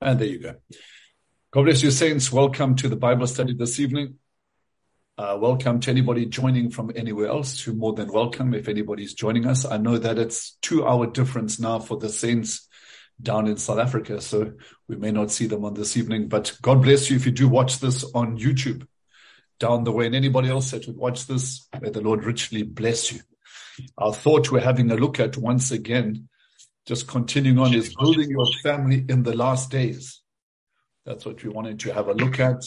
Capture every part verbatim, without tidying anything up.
And there you go. God bless you, saints. Welcome to the Bible study this evening. Uh, welcome to anybody joining from anywhere else. You're more than welcome if anybody's joining us. I know that it's two-hour difference now for the saints down in South Africa, so we may not see them on this evening. But God bless you if you do watch this on YouTube down the way. And anybody else that would watch this, may the Lord richly bless you. Our thought we're having a look at once again, just continuing on, is building your family in the last days. That's what we wanted to have a look at.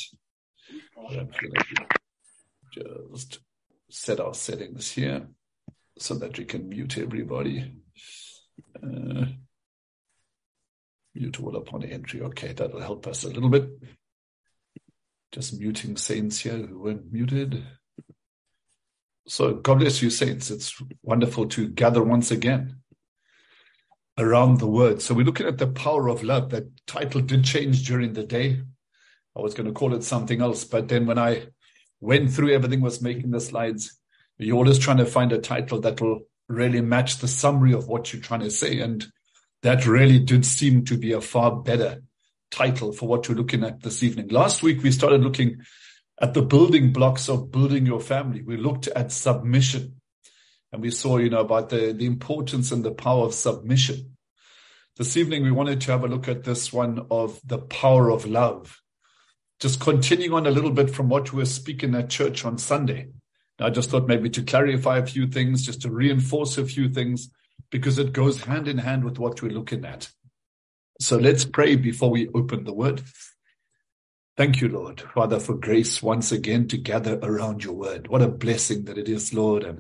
Just set our settings here so that we can mute everybody. Uh, mute all upon entry. Okay, that'll help us a little bit. Just muting saints here who weren't muted. So God bless you, saints. It's wonderful to gather once again around the word. So we're looking at the power of love. That title did change during the day. I was going to call it something else, but then when I went through everything, was making the slides, you're always trying to find a title that will really match the summary of what you're trying to say. And that really did seem to be a far better title for what we're looking at this evening. Last week, we started looking at the building blocks of building your family. We looked at submission. And we saw, you know, about the, the importance and the power of submission. This evening, we wanted to have a look at this one of the power of love. Just continuing on a little bit from what we were speaking at church on Sunday. I just thought maybe to clarify a few things, just to reinforce a few things, because it goes hand in hand with what we're looking at. So let's pray before we open the word. Thank you, Lord, Father, for grace once again to gather around your word. What a blessing that it is, Lord. And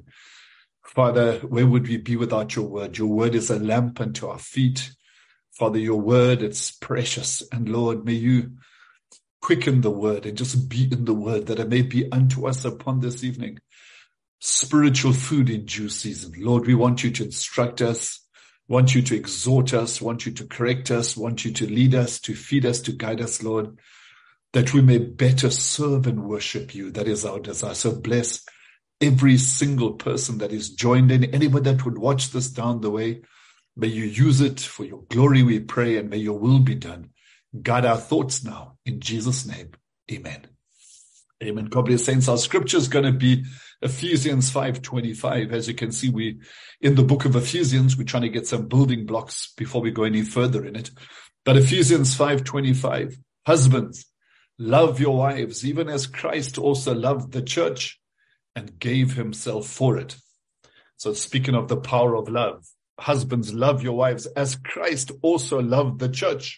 Father, where would we be without your word? Your word is a lamp unto our feet. Father, your word, it's precious. And Lord, may you quicken the word and just be in the word, that it may be unto us upon this evening spiritual food in due season. Lord, we want you to instruct us, want you to exhort us, want you to correct us, want you to lead us, to feed us, to guide us, Lord, that we may better serve and worship you. That is our desire. So bless every single person that is joined in, anybody that would watch this down the way. May you use it for your glory, we pray, and may your will be done. Guide our thoughts now. In Jesus' name, amen. Amen. God bless, saints. Our scripture is going to be Ephesians five twenty-five. As you can see, we in the book of Ephesians, we're trying to get some building blocks before we go any further in it. But Ephesians five twenty-five, husbands, love your wives, even as Christ also loved the church and gave himself for it. So speaking of the power of love, husbands, love your wives as Christ also loved the church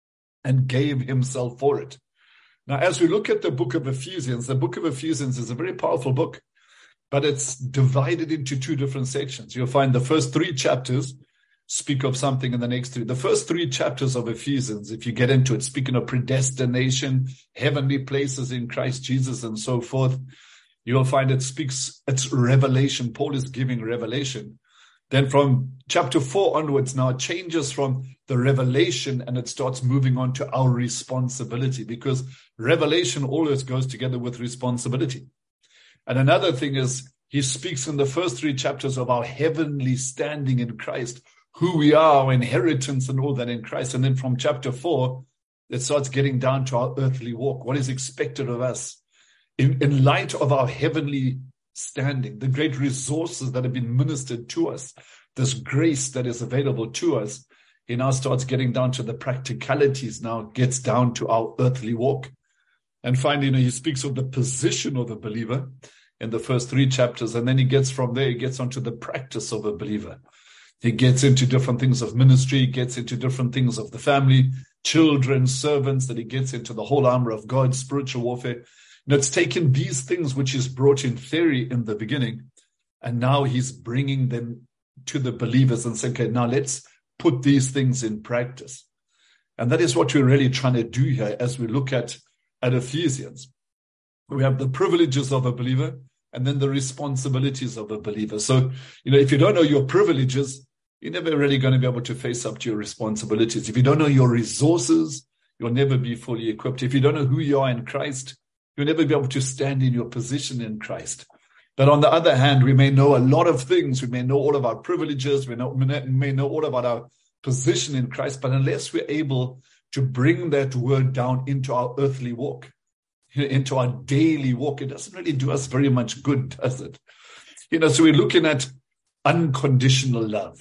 and gave himself for it. Now, as we look at the book of Ephesians, the book of Ephesians is a very powerful book, but it's divided into two different sections. You'll find the first three chapters speak of something in the next three. The first three chapters of Ephesians, if you get into it, speaking of predestination, heavenly places in Christ Jesus and so forth, you'll find it speaks, it's revelation. Paul is giving revelation. Then from chapter four onwards now, it changes from the revelation and it starts moving on to our responsibility, because revelation always goes together with responsibility. And another thing is, he speaks in the first three chapters of our heavenly standing in Christ, who we are, our inheritance and all that in Christ. And then from chapter four, it starts getting down to our earthly walk, what is expected of us. In, in light of our heavenly standing, the great resources that have been ministered to us, this grace that is available to us, he now starts getting down to the practicalities, now gets down to our earthly walk. And finally, you know, he speaks of the position of a believer in the first three chapters, and then he gets from there, he gets onto the practice of a believer. He gets into different things of ministry, gets into different things of the family, children, servants, that he gets into the whole armor of God, spiritual warfare. And it's taken these things which is brought in theory in the beginning, and now he's bringing them to the believers and saying, okay, now let's put these things in practice. And that is what we're really trying to do here as we look at, at Ephesians. We have the privileges of a believer and then the responsibilities of a believer. So, you know, if you don't know your privileges, you're never really going to be able to face up to your responsibilities. If you don't know your resources, you'll never be fully equipped. If you don't know who you are in Christ, you'll never be able to stand in your position in Christ. But on the other hand, we may know a lot of things. We may know all of our privileges. We, know, we may know all about our position in Christ. But unless we're able to bring that word down into our earthly walk, into our daily walk. It doesn't really do us very much good, does it? You know, so we're looking at unconditional love.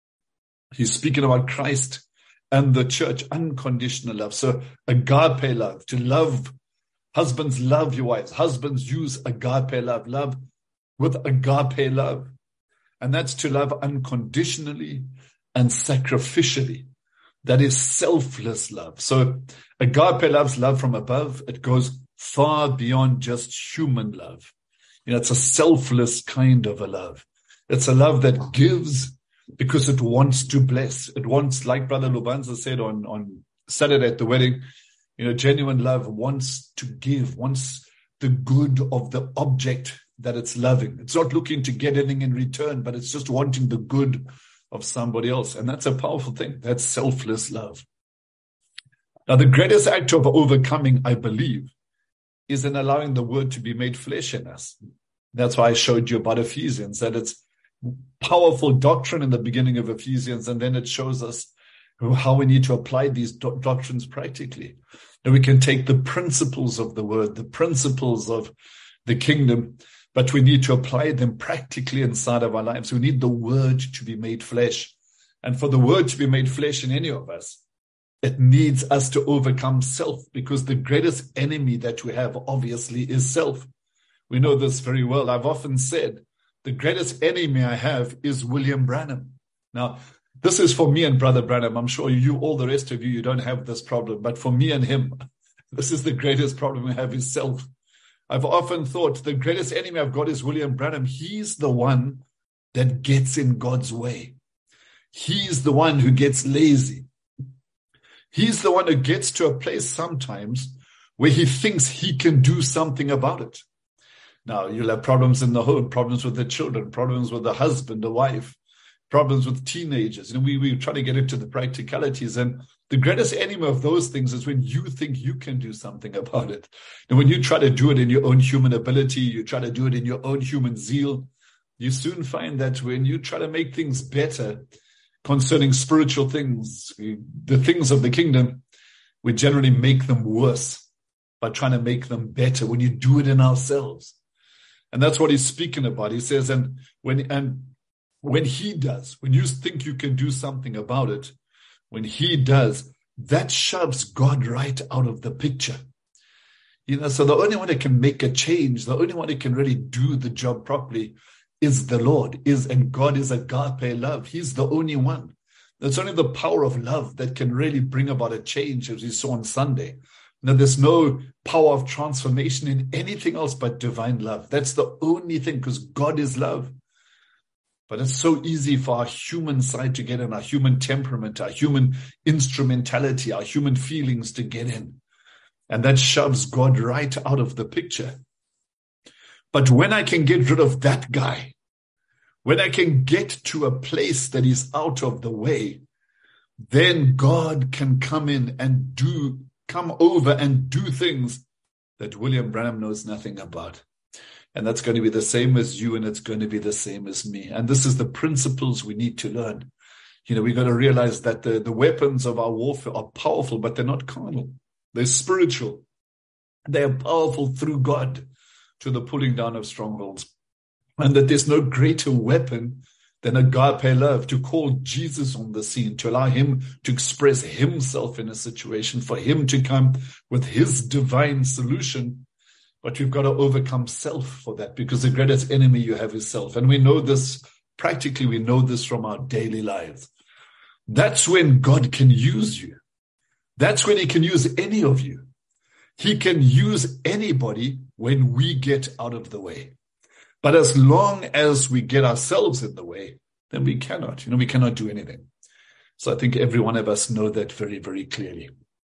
He's speaking about Christ and the church, unconditional love. So agape love, to love. Husbands, love your wives. Husbands, use agape love. Love with agape love. And that's to love unconditionally and sacrificially. That is selfless love. So agape love's love from above. It goes far beyond just human love. You know, it's a selfless kind of a love. It's a love that gives because it wants to bless. It wants, like Brother Lubanza said on, on Saturday at the wedding, you know, genuine love wants to give, wants the good of the object that it's loving. It's not looking to get anything in return, but it's just wanting the good of somebody else. And that's a powerful thing. That's selfless love. Now, the greatest act of overcoming, I believe, is in allowing the word to be made flesh in us. That's why I showed you about Ephesians, that it's powerful doctrine in the beginning of Ephesians, and then it shows us how we need to apply these do- doctrines practically. And we can take the principles of the word, the principles of the kingdom, but we need to apply them practically inside of our lives. We need the word to be made flesh. And for the word to be made flesh in any of us, it needs us to overcome self, because the greatest enemy that we have, obviously, is self. We know this very well. I've often said, the greatest enemy I have is William Branham. Now, this is for me and Brother Branham. I'm sure you, all the rest of you, you don't have this problem. But for me and him, this is the greatest problem we have, is self. I've often thought the greatest enemy I've got is William Branham. He's the one that gets in God's way. He's the one who gets lazy. He's the one who gets to a place sometimes where he thinks he can do something about it. Now, you'll have problems in the home, problems with the children, problems with the husband, the wife, problems with teenagers. You know, we, we try to get into the practicalities. And the greatest enemy of those things is when you think you can do something about it. And when you try to do it in your own human ability, you try to do it in your own human zeal, you soon find that when you try to make things better concerning spiritual things, the things of the kingdom, we generally make them worse by trying to make them better when you do it in ourselves. And that's what he's speaking about. He says, and when and when he does, when you think you can do something about it, when he does, that shoves God right out of the picture. You know, so the only one that can make a change, the only one that can really do the job properly is the Lord, is and God is agape love. He's the only one. It's only the power of love that can really bring about a change, as we saw on Sunday. Now, there's no power of transformation in anything else but divine love. That's the only thing, because God is love. But it's so easy for our human side to get in, our human temperament, our human instrumentality, our human feelings to get in. And that shoves God right out of the picture. But when I can get rid of that guy, when I can get to a place that is out of the way, then God can come in and do, come over and do things that William Branham knows nothing about. And that's going to be the same as you, and it's going to be the same as me. And this is the principles we need to learn. You know, we've got to realize that the, the weapons of our warfare are powerful, but they're not carnal. They're spiritual. They are powerful through God to the pulling down of strongholds. And that there's no greater weapon than agape love, to call Jesus on the scene, to allow him to express himself in a situation, for him to come with his divine solution. But we've got to overcome self for that, because the greatest enemy you have is self. And we know this, practically we know this from our daily lives. That's when God can use you. That's when he can use any of you. He can use anybody when we get out of the way. But as long as we get ourselves in the way, then we cannot, you know, we cannot do anything. So I think every one of us know that very, very clearly.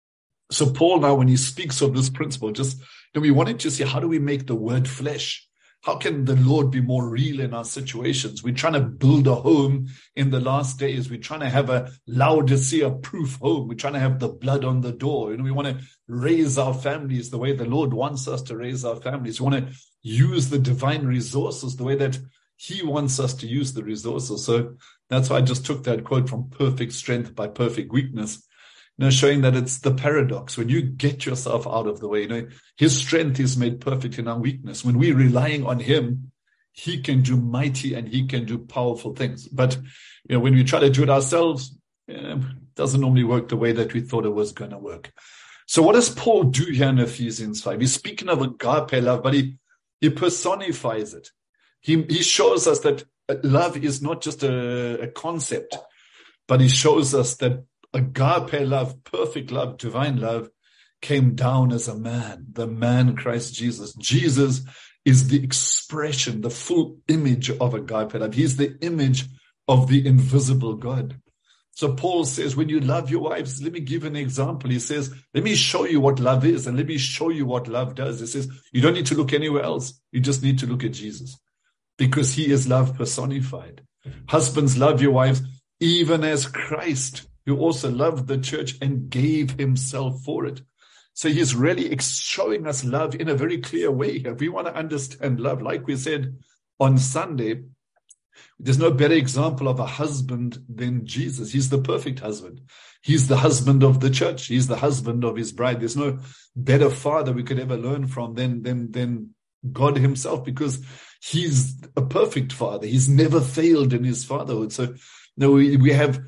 So Paul now, when he speaks of this principle, just, you know, we wanted to see, how do we make the word flesh? How can the Lord be more real in our situations? We're trying to build a home in the last days. We're trying to have a Laodicea-proof home. We're trying to have the blood on the door. You know, we want to raise our families the way the Lord wants us to raise our families. We want to use the divine resources the way that he wants us to use the resources. So that's why I just took that quote from Perfect Strength by Perfect Weakness. You know, showing that it's the paradox. When you get yourself out of the way, you know, his strength is made perfect in our weakness. When we're relying on him, he can do mighty and he can do powerful things. But, you know, when we try to do it ourselves, it doesn't normally work the way that we thought it was going to work. So what does Paul do here in Ephesians five? He's speaking of agape love, but he, he personifies it. He, he shows us that love is not just a, a concept, but he shows us that agape love, perfect love, divine love, came down as a man, the man Christ Jesus. Jesus is the expression, the full image of agape love. He's the image of the invisible God. So Paul says, when you love your wives, let me give an example. He says, let me show you what love is, and let me show you what love does. He says, you don't need to look anywhere else. You just need to look at Jesus, because he is love personified. Husbands, love your wives, even as Christ, who also loved the church and gave himself for it. So he's really showing us love in a very clear way. If we want to understand love, like we said on Sunday, there's no better example of a husband than Jesus. He's the perfect husband. He's the husband of the church. He's the husband of his bride. There's no better father we could ever learn from than, than, than God himself, because he's a perfect father. He's never failed in his fatherhood. So no, we, we have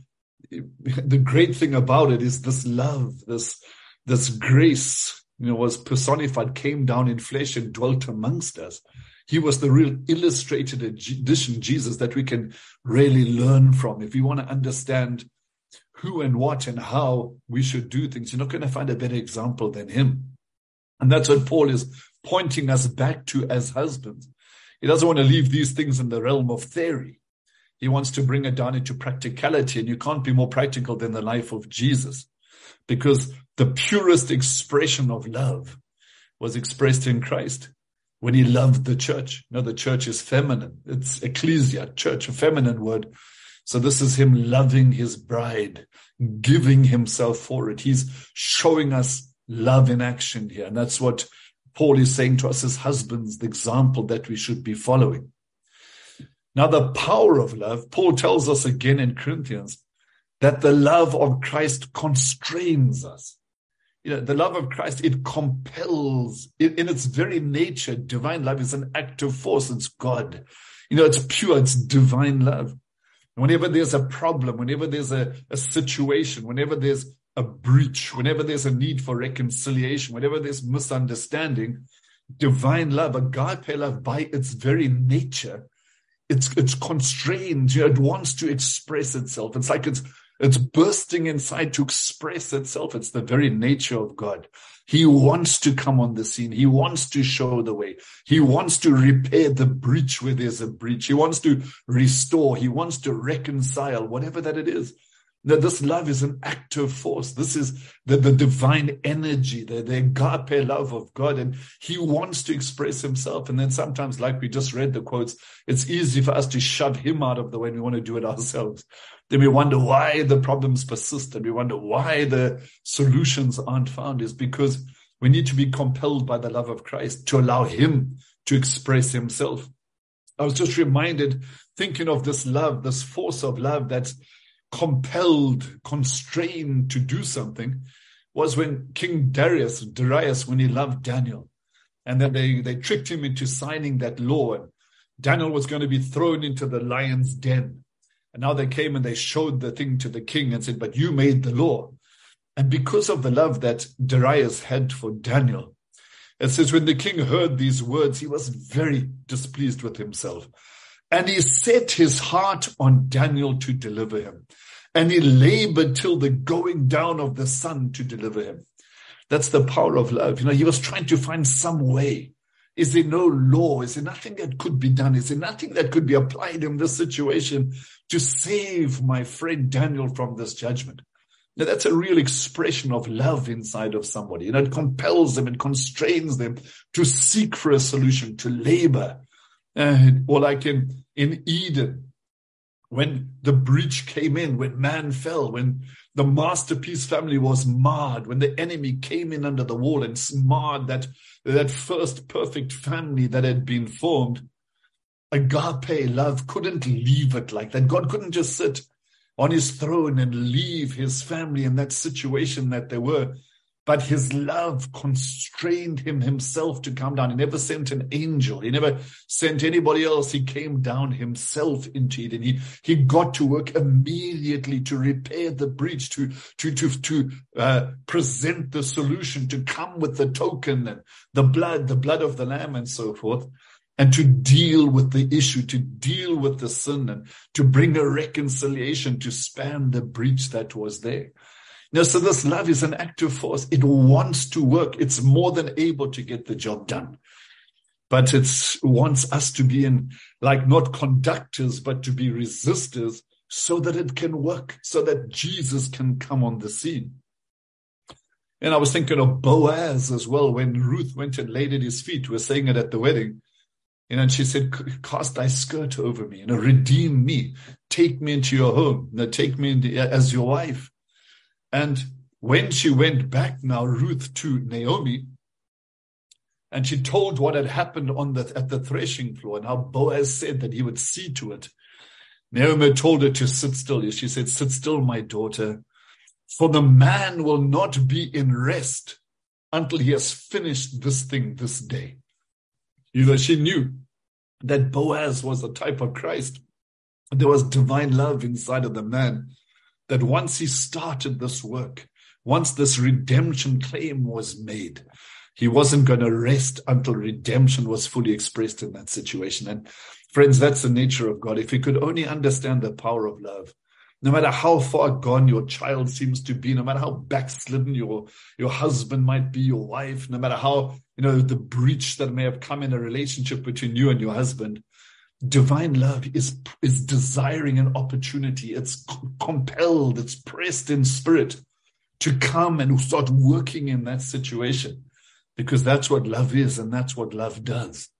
the great thing about it is this love, this, this grace, you know, was personified, came down in flesh and dwelt amongst us. He was the real illustrated edition, Jesus, that we can really learn from. If we want to understand who and what and how we should do things, you're not going to find a better example than him. And that's what Paul is pointing us back to as husbands. He doesn't want to leave these things in the realm of theory. He wants to bring it down into practicality, and you can't be more practical than the life of Jesus, because the purest expression of love was expressed in Christ when he loved the church. You know, the church is feminine. It's ecclesia, church, a feminine word. So this is him loving his bride, giving himself for it. He's showing us love in action here. And that's what Paul is saying to us as husbands, the example that we should be following. Now, the power of love, Paul tells us again in Corinthians that the love of Christ constrains us. You know, the love of Christ, it compels, it, in its very nature, divine love is an active force. It's God. You know, it's pure, it's divine love. Whenever there's a problem, whenever there's a, a situation, whenever there's a breach, whenever there's a need for reconciliation, whenever there's misunderstanding, divine love, agape love, by its very nature, it's it's constrained. You know, it wants to express itself. It's like it's it's bursting inside to express itself. It's the very nature of God. He wants to come on the scene. He wants to show the way. He wants to repair the breach where there's a breach. He wants to restore. He wants to reconcile, whatever that it is. That this love is an active force. This is the, the divine energy, the, the agape love of God. And he wants to express himself. And then sometimes, like we just read the quotes, it's easy for us to shove him out of the way and we want to do it ourselves. Then we wonder why the problems persist, and we wonder why the solutions aren't found. Is because we need to be compelled by the love of Christ to allow him to express himself. I was just reminded, thinking of this love, this force of love that's compelled, constrained to do something, was when King Darius, Darius, when he loved Daniel, and then they, they tricked him into signing that law, and Daniel was going to be thrown into the lion's den. And now they came and they showed the thing to the king and said, but you made the law. And because of the love that Darius had for Daniel, it says when the king heard these words, he was very displeased with himself. And he set his heart on Daniel to deliver him. And he labored till the going down of the sun to deliver him. That's the power of love. You know, he was trying to find some way. Is there no law? Is there nothing that could be done? Is there nothing that could be applied in this situation to save my friend Daniel from this judgment? Now, that's a real expression of love inside of somebody. You know, it compels them, it constrains them to seek for a solution, to labor. Uh, or like in, in Eden, when the breach came in, when man fell, when the masterpiece family was marred, when the enemy came in under the wall and marred that, that first perfect family that had been formed, agape love couldn't leave it like that. God couldn't just sit on his throne and leave his family in that situation that they were. But his love constrained him himself to come down. He never sent an angel. He never sent anybody else. He came down himself into it. And he, he got to work immediately to repair the breach, to, to, to, to uh, present the solution, to come with the token and the blood, the blood of the Lamb and so forth, and to deal with the issue, to deal with the sin and to bring a reconciliation, to span the breach that was there. Now, so this love is an active force. It wants to work. It's more than able to get the job done. But it wants us to be in, like, not conductors, but to be resistors so that it can work, so that Jesus can come on the scene. And I was thinking of Boaz as well, when Ruth went and laid at his feet. We were saying it at the wedding. You know, and she said, cast thy skirt over me, you know, redeem me, take me into your home, you know, take me into, as your wife. And when she went back now, Ruth, to Naomi, and she told what had happened on the at the threshing floor and how Boaz said that he would see to it, Naomi told her to sit still. She said, sit still, my daughter, for the man will not be in rest until he has finished this thing this day. You know, she knew that Boaz was a type of Christ. There was divine love inside of the man, that once he started this work, once this redemption claim was made, he wasn't going to rest until redemption was fully expressed in that situation. And friends, that's the nature of God. If you could only understand the power of love, no matter how far gone your child seems to be, no matter how backslidden your, your husband might be, your wife, no matter how, you know, the breach that may have come in a relationship between you and your husband, divine love is, is desiring an opportunity. It's compelled, it's pressed in spirit to come and start working in that situation, because that's what love is and that's what love does.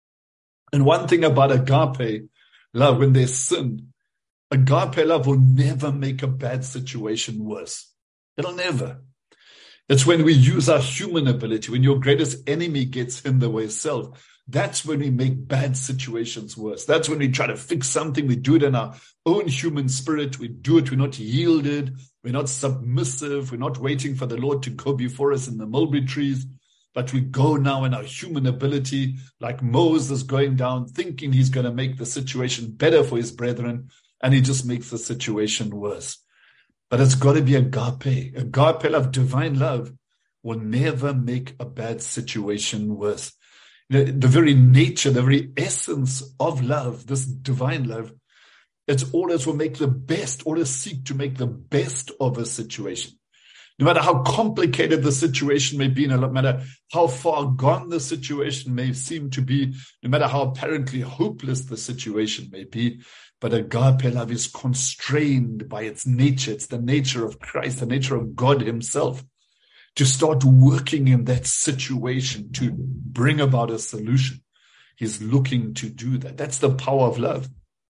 And one thing about agape love, when there's sin, agape love will never make a bad situation worse. It'll never. It's when we use our human ability, when your greatest enemy gets in the way, self, that's when we make bad situations worse. That's when we try to fix something. We do it in our own human spirit. We do it. We're not yielded. We're not submissive. We're not waiting for the Lord to go before us in the mulberry trees. But we go now in our human ability, like Moses going down, thinking he's going to make the situation better for his brethren, and he just makes the situation worse. But it's got to be agape. Agape love, divine love, will never make a bad situation worse. The, the very nature, the very essence of love, this divine love, it's always will make the best, always seek to make the best of a situation. No matter how complicated the situation may be, no matter how far gone the situation may seem to be, no matter how apparently hopeless the situation may be, but agape love is constrained by its nature. It's the nature of Christ, the nature of God himself, to start working in that situation to bring about a solution. He's looking to do that. That's the power of love.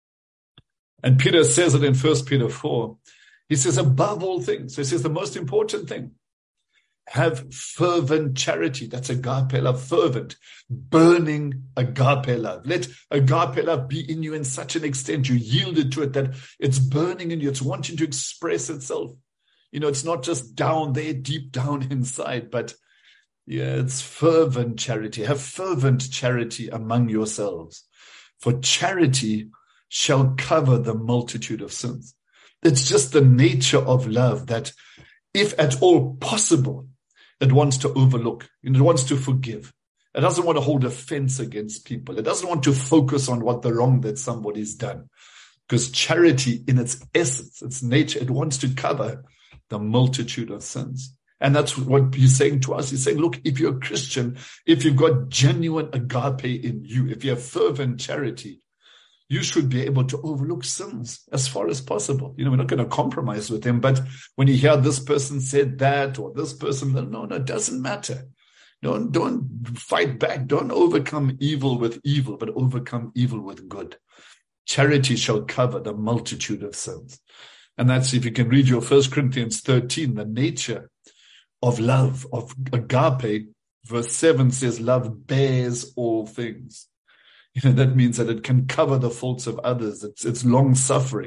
And Peter says it in First Peter four. He says, above all things, he says the most important thing, have fervent charity. That's agape love, fervent, burning agape love. Let agape love be in you in such an extent you yielded to it that it's burning in you. It's wanting to express itself. You know, it's not just down there, deep down inside, but yeah, it's fervent charity. Have fervent charity among yourselves, for charity shall cover the multitude of sins. It's just the nature of love that, if at all possible, it wants to overlook. It wants to forgive. It doesn't want to hold offense against people. It doesn't want to focus on what the wrong that somebody's done. Because charity, in its essence, its nature, it wants to cover the multitude of sins. And that's what he's saying to us. He's saying, look, if you're a Christian, if you've got genuine agape in you, if you have fervent charity, you should be able to overlook sins as far as possible. You know, we're not going to compromise with them, but when you hear this person said that or this person, no, no, it doesn't matter. Don't, don't fight back. Don't overcome evil with evil, but overcome evil with good. Charity shall cover the multitude of sins. And that's, if you can read your First Corinthians thirteen, the nature of love, of agape, verse seven says, love bears all things. You know, that means that it can cover the faults of others. It's, it's long suffering.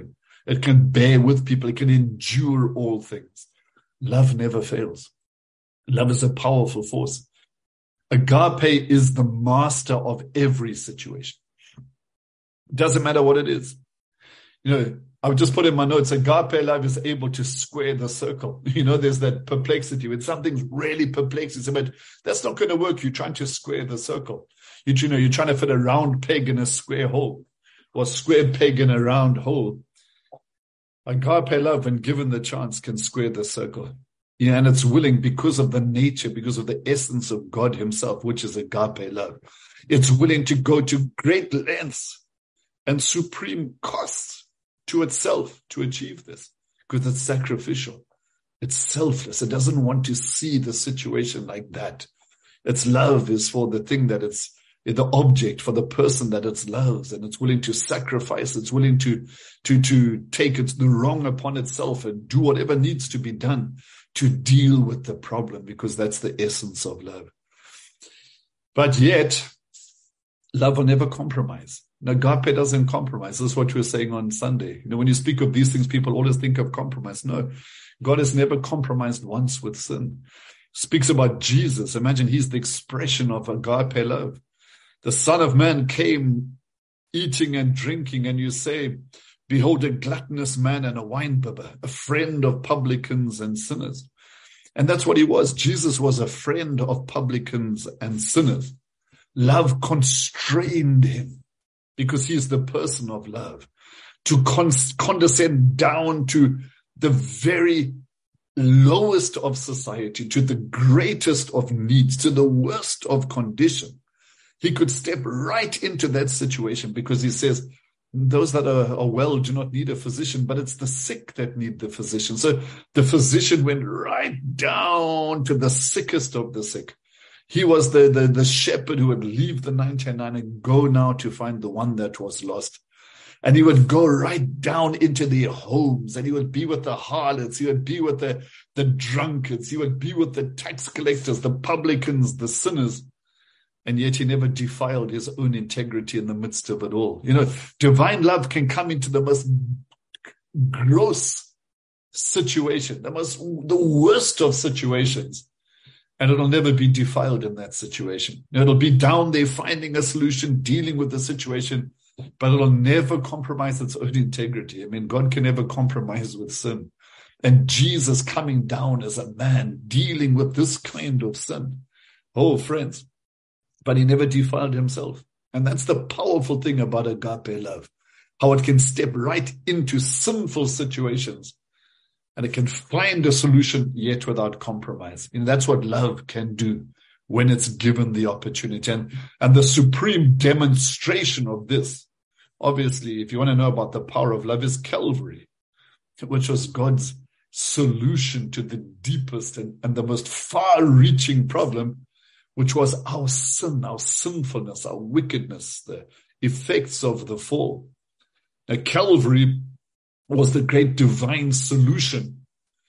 It can bear with people. It can endure all things. Love never fails. Love is a powerful force. Agape is the master of every situation. It doesn't matter what it is. You know, I would just put in my notes, agape love is able to square the circle. You know, there's that perplexity. When something's really perplexed, it's about, that's not going to work. You're trying to square the circle. You, you know, you're trying to fit a round peg in a square hole, or a square peg in a round hole. Agape love, when given the chance, can square the circle. Yeah, and it's willing because of the nature, because of the essence of God himself, which is agape love. It's willing to go to great lengths and supreme costs to itself to achieve this, because it's sacrificial. It's selfless. It doesn't want to see the situation like that. Its love is for the thing that it's, the object, for the person that it loves, and it's willing to sacrifice. It's willing to, to, to take it, the wrong upon itself and do whatever needs to be done to deal with the problem, because that's the essence of love. But yet, love will never compromise. Agape doesn't compromise. This is what you were saying on Sunday. You know, when you speak of these things, people always think of compromise. No, God has never compromised once with sin. Speaks about Jesus. Imagine he's the expression of agape love. The Son of Man came eating and drinking, and you say, behold, a gluttonous man and a winebibber, a friend of publicans and sinners. And that's what he was. Jesus was a friend of publicans and sinners. Love constrained him, because he is the person of love, to con- condescend down to the very lowest of society, to the greatest of needs, to the worst of condition. He could step right into that situation, because he says, those that are, are well do not need a physician, but it's the sick that need the physician. So the physician went right down to the sickest of the sick. He was the, the, the shepherd who would leave the ninety-nine and go now to find the one that was lost. And he would go right down into their homes, and he would be with the harlots. He would be with the, the drunkards. He would be with the tax collectors, the publicans, the sinners. And yet he never defiled his own integrity in the midst of it all. You know, divine love can come into the most gross situation, the most, the worst of situations, and it'll never be defiled in that situation. It'll be down there finding a solution, dealing with the situation, but it'll never compromise its own integrity. I mean, God can never compromise with sin. And Jesus coming down as a man, dealing with this kind of sin. Oh, friends. But he never defiled himself. And that's the powerful thing about agape love, how it can step right into sinful situations, and it can find a solution yet without compromise. And that's what love can do when it's given the opportunity. And, and the supreme demonstration of this, obviously, if you want to know about the power of love, is Calvary, which was God's solution to the deepest and, and the most far-reaching problem, which was our sin, our sinfulness, our wickedness, the effects of the fall. Now, Calvary was the great divine solution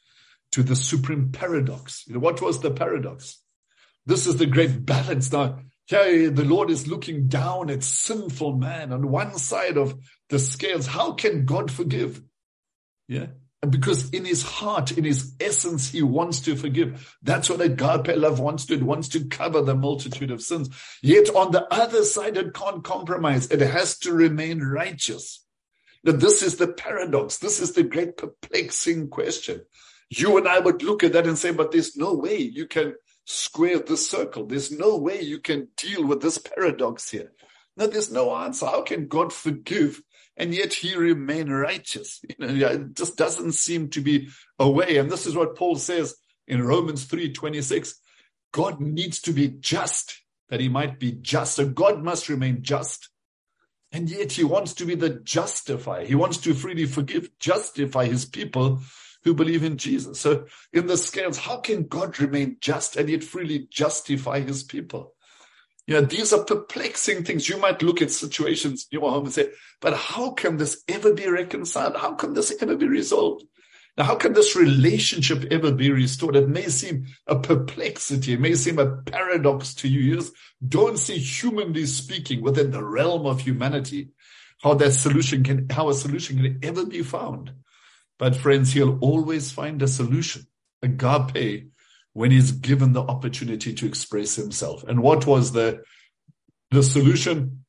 to the supreme paradox. You know, what was the paradox? This is the great balance. Now, here the Lord is looking down at sinful man on one side of the scales. How can God forgive? Yeah. And because in his heart, in his essence, he wants to forgive. That's what agape love wants to do. It wants to cover the multitude of sins. Yet on the other side, it can't compromise. It has to remain righteous. Now, this is the paradox. This is the great perplexing question. You and I would look at that and say, but there's no way you can square this circle. There's no way you can deal with this paradox here. No, there's no answer. How can God forgive and yet he remain righteous? You know, it just doesn't seem to be a way. And this is what Paul says in Romans three twenty-six. God needs to be just that he might be just. So God must remain just. And yet he wants to be the justifier. He wants to freely forgive, justify his people who believe in Jesus. So in the scales, how can God remain just and yet freely justify his people? Yeah, these are perplexing things. You might look at situations in your home and say, but how can this ever be reconciled? How can this ever be resolved? Now, how can this relationship ever be restored? It may seem a perplexity. It may seem a paradox to you. You just don't see, humanly speaking, within the realm of humanity, how that solution can, how a solution can ever be found. But friends, he'll always find a solution, agape, when he's given the opportunity to express himself. And what was the, the solution?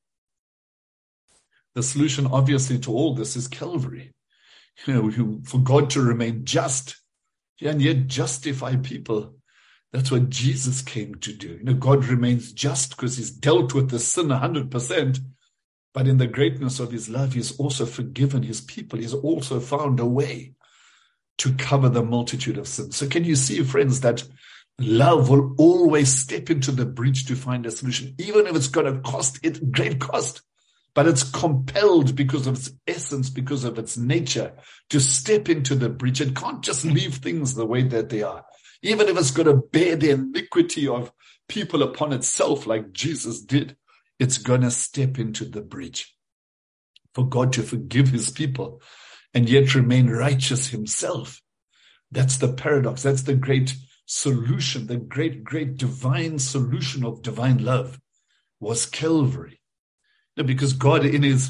The solution, obviously, to all this is Calvary. You know, for God to remain just and yet justify people. That's what Jesus came to do. You know, God remains just because he's dealt with the sin one hundred percent. But in the greatness of his love, he's also forgiven his people. He's also found a way to cover the multitude of sins. So can you see, friends, that love will always step into the breach to find a solution, even if it's going to cost it great cost. But it's compelled because of its essence, because of its nature, to step into the breach. It can't just leave things the way that they are. Even if it's going to bear the iniquity of people upon itself like Jesus did, it's going to step into the breach for God to forgive his people and yet remain righteous himself. That's the paradox. That's the great solution, the great, great divine solution of divine love was Calvary. Because God in his,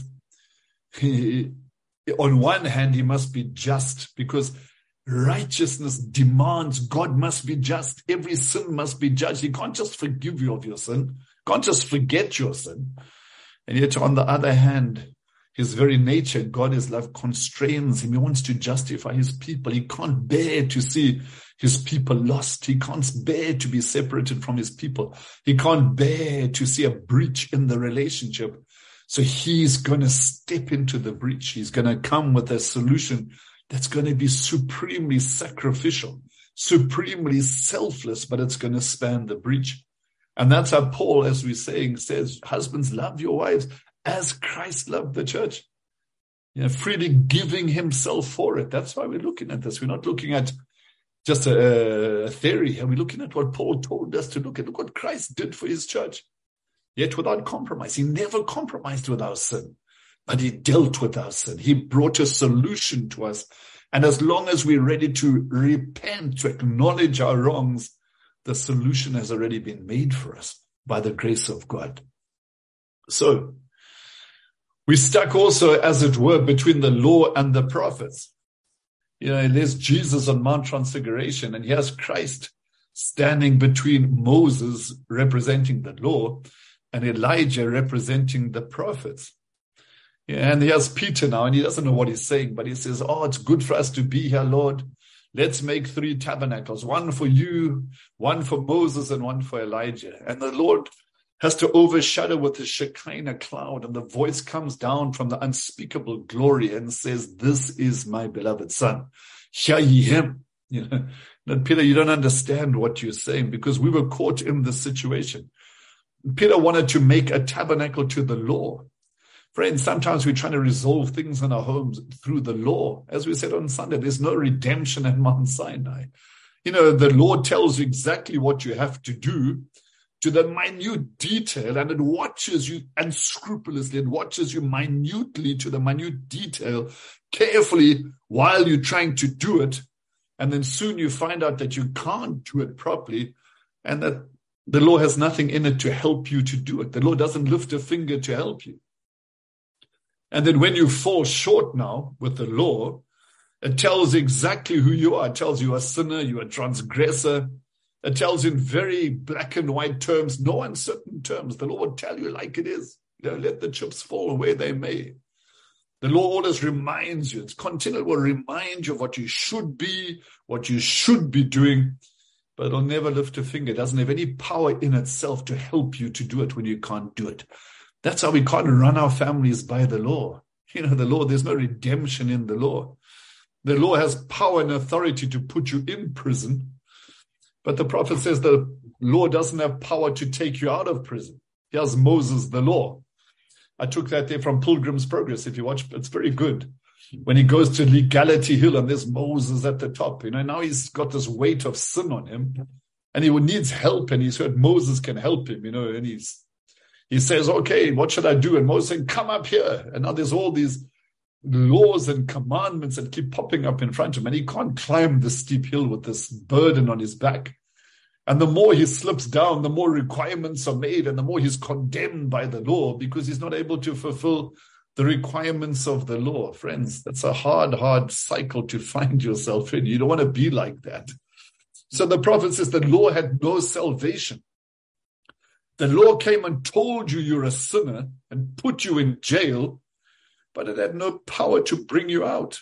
he, on one hand, he must be just because righteousness demands God must be just. Every sin must be judged. He can't just forgive you of your sin. Can't just forget your sin. And yet on the other hand, his very nature, God is love, constrains him. He wants to justify his people. He can't bear to see his people lost. He can't bear to be separated from his people. He can't bear to see a breach in the relationship. So he's going to step into the breach. He's going to come with a solution that's going to be supremely sacrificial, supremely selfless, but it's going to span the breach. And that's how Paul, as we're saying, says, husbands, love your wives as Christ loved the church. You know, freely giving himself for it. That's why we're looking at this. We're not looking at just a, a theory. We're looking at what Paul told us to look at. Look what Christ did for his church. Yet without compromise. He never compromised with our sin, but he dealt with our sin. He brought a solution to us. And as long as we're ready to repent, to acknowledge our wrongs, the solution has already been made for us by the grace of God. So we stuck also, as it were, between the law and the prophets. You know, there's Jesus on Mount Transfiguration, and here's Christ standing between Moses representing the law and Elijah representing the prophets. Yeah, and here's Peter now, and he doesn't know what he's saying, but he says, oh, it's good for us to be here, Lord. Let's make three tabernacles, one for you, one for Moses, and one for Elijah. And the Lord has to overshadow with the Shekinah cloud, and the voice comes down from the unspeakable glory and says, this is my beloved son. Hear ye him. You know, and Peter, you don't understand what you're saying because we were caught in this situation. Peter wanted to make a tabernacle to the law. Friends, sometimes we're trying to resolve things in our homes through the law. As we said on Sunday, there's no redemption at Mount Sinai. You know, the law tells you exactly what you have to do to the minute detail, and it watches you unscrupulously. It watches you minutely to the minute detail, carefully while you're trying to do it. And then soon you find out that you can't do it properly and that the law has nothing in it to help you to do it. The law doesn't lift a finger to help you. And then when you fall short now with the law, it tells exactly who you are. It tells you a sinner, you're a transgressor. It tells you in very black and white terms, no uncertain terms. The law will tell you like it is. You know, let the chips fall where they may. The law always reminds you. It's continual, will remind you of what you should be, what you should be doing. But it'll never lift a finger. It doesn't have any power in itself to help you to do it when you can't do it. That's how we can't run our families by the law. You know, the law, there's no redemption in the law. The law has power and authority to put you in prison. But the prophet says the law doesn't have power to take you out of prison. Here's Moses, the law. I took that there from Pilgrim's Progress. If you watch, it's very good. When he goes to Legality Hill and there's Moses at the top, you know, now he's got this weight of sin on him and he needs help, and he's heard Moses can help him, you know, and he's, he says, okay, what should I do? And Moses said, come up here. And now there's all these laws and commandments that keep popping up in front of him, and he can't climb the steep hill with this burden on his back. And the more he slips down, the more requirements are made, and the more he's condemned by the law because he's not able to fulfill the requirements of the law. Friends, that's a hard, hard cycle to find yourself in. You don't want to be like that. So the prophet says the law had no salvation. The law came and told you you're a sinner and put you in jail, but it had no power to bring you out.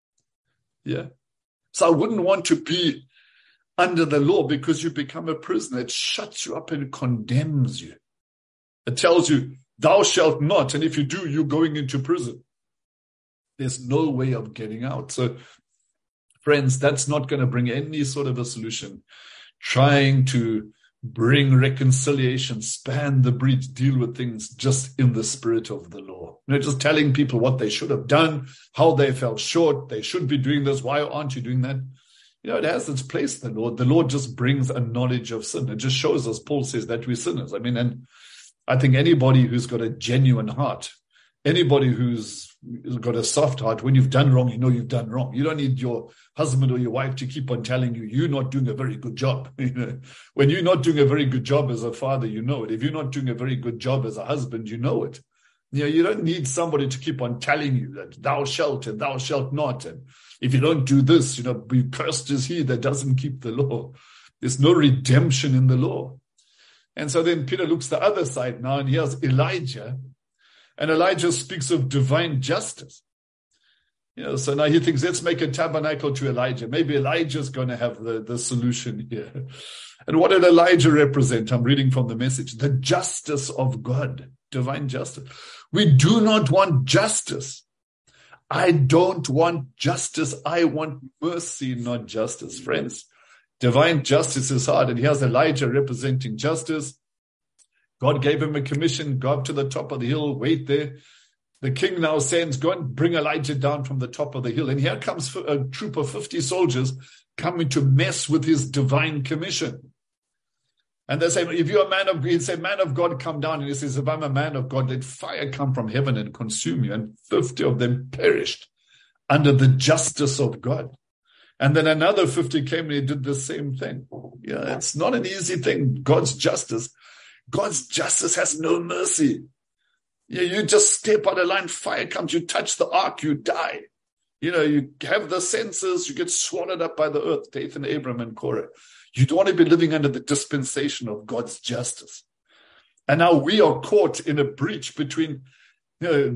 Yeah. So I wouldn't want to be under the law because you become a prisoner. It shuts you up and condemns you. It tells you, thou shalt not, and if you do, you're going into prison. There's no way of getting out. So, friends, that's not going to bring any sort of a solution. Trying to bring reconciliation, span the breach, deal with things just in the spirit of the law. You know, just telling people what they should have done, how they fell short, they should be doing this, why aren't you doing that? You know, it has its place, the Lord. The Lord just brings a knowledge of sin. It just shows us, Paul says, that we're sinners. I mean, and I think anybody who's got a genuine heart, anybody who's got a soft heart, when you've done wrong, you know you've done wrong. You don't need your husband or your wife to keep on telling you, you're not doing a very good job. You know, when you're not doing a very good job as a father, you know it. If you're not doing a very good job as a husband, you know it. You know, you don't need somebody to keep on telling you that thou shalt and thou shalt not. And if you don't do this, you know, be cursed is he that doesn't keep the law. There's no redemption in the law. And so then Peter looks the other side now, and here's Elijah. And Elijah speaks of divine justice. You know, so now he thinks, let's make a tabernacle to Elijah. Maybe Elijah's going to have the, the solution here. And what did Elijah represent? I'm reading from the Message. The justice of God, divine justice. We do not want justice. I don't want justice. I want mercy, not justice, friends. Divine justice is hard. And here's Elijah representing justice. God gave him a commission, go up to the top of the hill, wait there. The king now sends, go and bring Elijah down from the top of the hill. And here comes a troop of fifty soldiers coming to mess with his divine commission. And they say, if you're a man of God, he'd say, man of God, come down. And he says, if I'm a man of God, let fire come from heaven and consume you. And fifty of them perished under the justice of God. And then another fifty came and he did the same thing. Yeah, it's not an easy thing, God's justice. God's justice has no mercy. You, you just step out of line, fire comes, you touch the ark, you die. You know, you have the senses, you get swallowed up by the earth, Dathan, Abram, and Korah. You don't want to be living under the dispensation of God's justice. And now we are caught in a breach between, you know,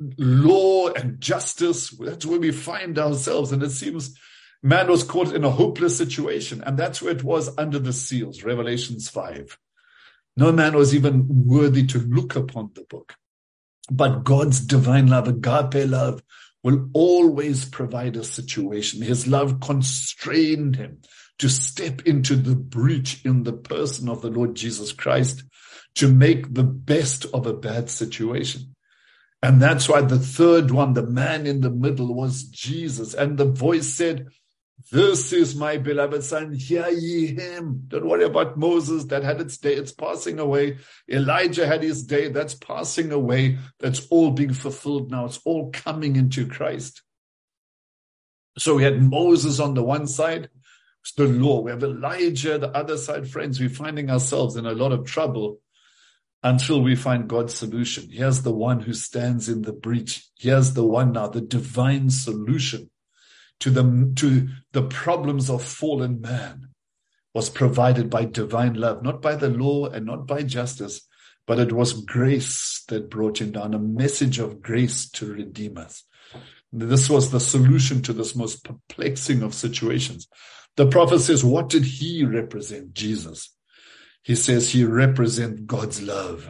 law and justice. That's where we find ourselves. And it seems man was caught in a hopeless situation. And that's where it was under the seals, Revelations five. No man was even worthy to look upon the book. But God's divine love, agape love, will always provide a situation. His love constrained him to step into the breach in the person of the Lord Jesus Christ to make the best of a bad situation. And that's why the third one, the man in the middle, was Jesus. And the voice said, this is my beloved son, hear ye him. Don't worry about Moses, that had its day, it's passing away. Elijah had his day, that's passing away. That's all being fulfilled now. It's all coming into Christ. So we had Moses on the one side, it's the law. We have Elijah, the other side. Friends, we're finding ourselves in a lot of trouble until we find God's solution. Here's the one who stands in the breach. Here's the one now, the divine solution to the, to the problems of fallen man was provided by divine love, not by the law and not by justice, but it was grace that brought him down, a message of grace to redeem us. This was the solution to this most perplexing of situations. The prophet says, what did he represent? Jesus. He says he represents God's love.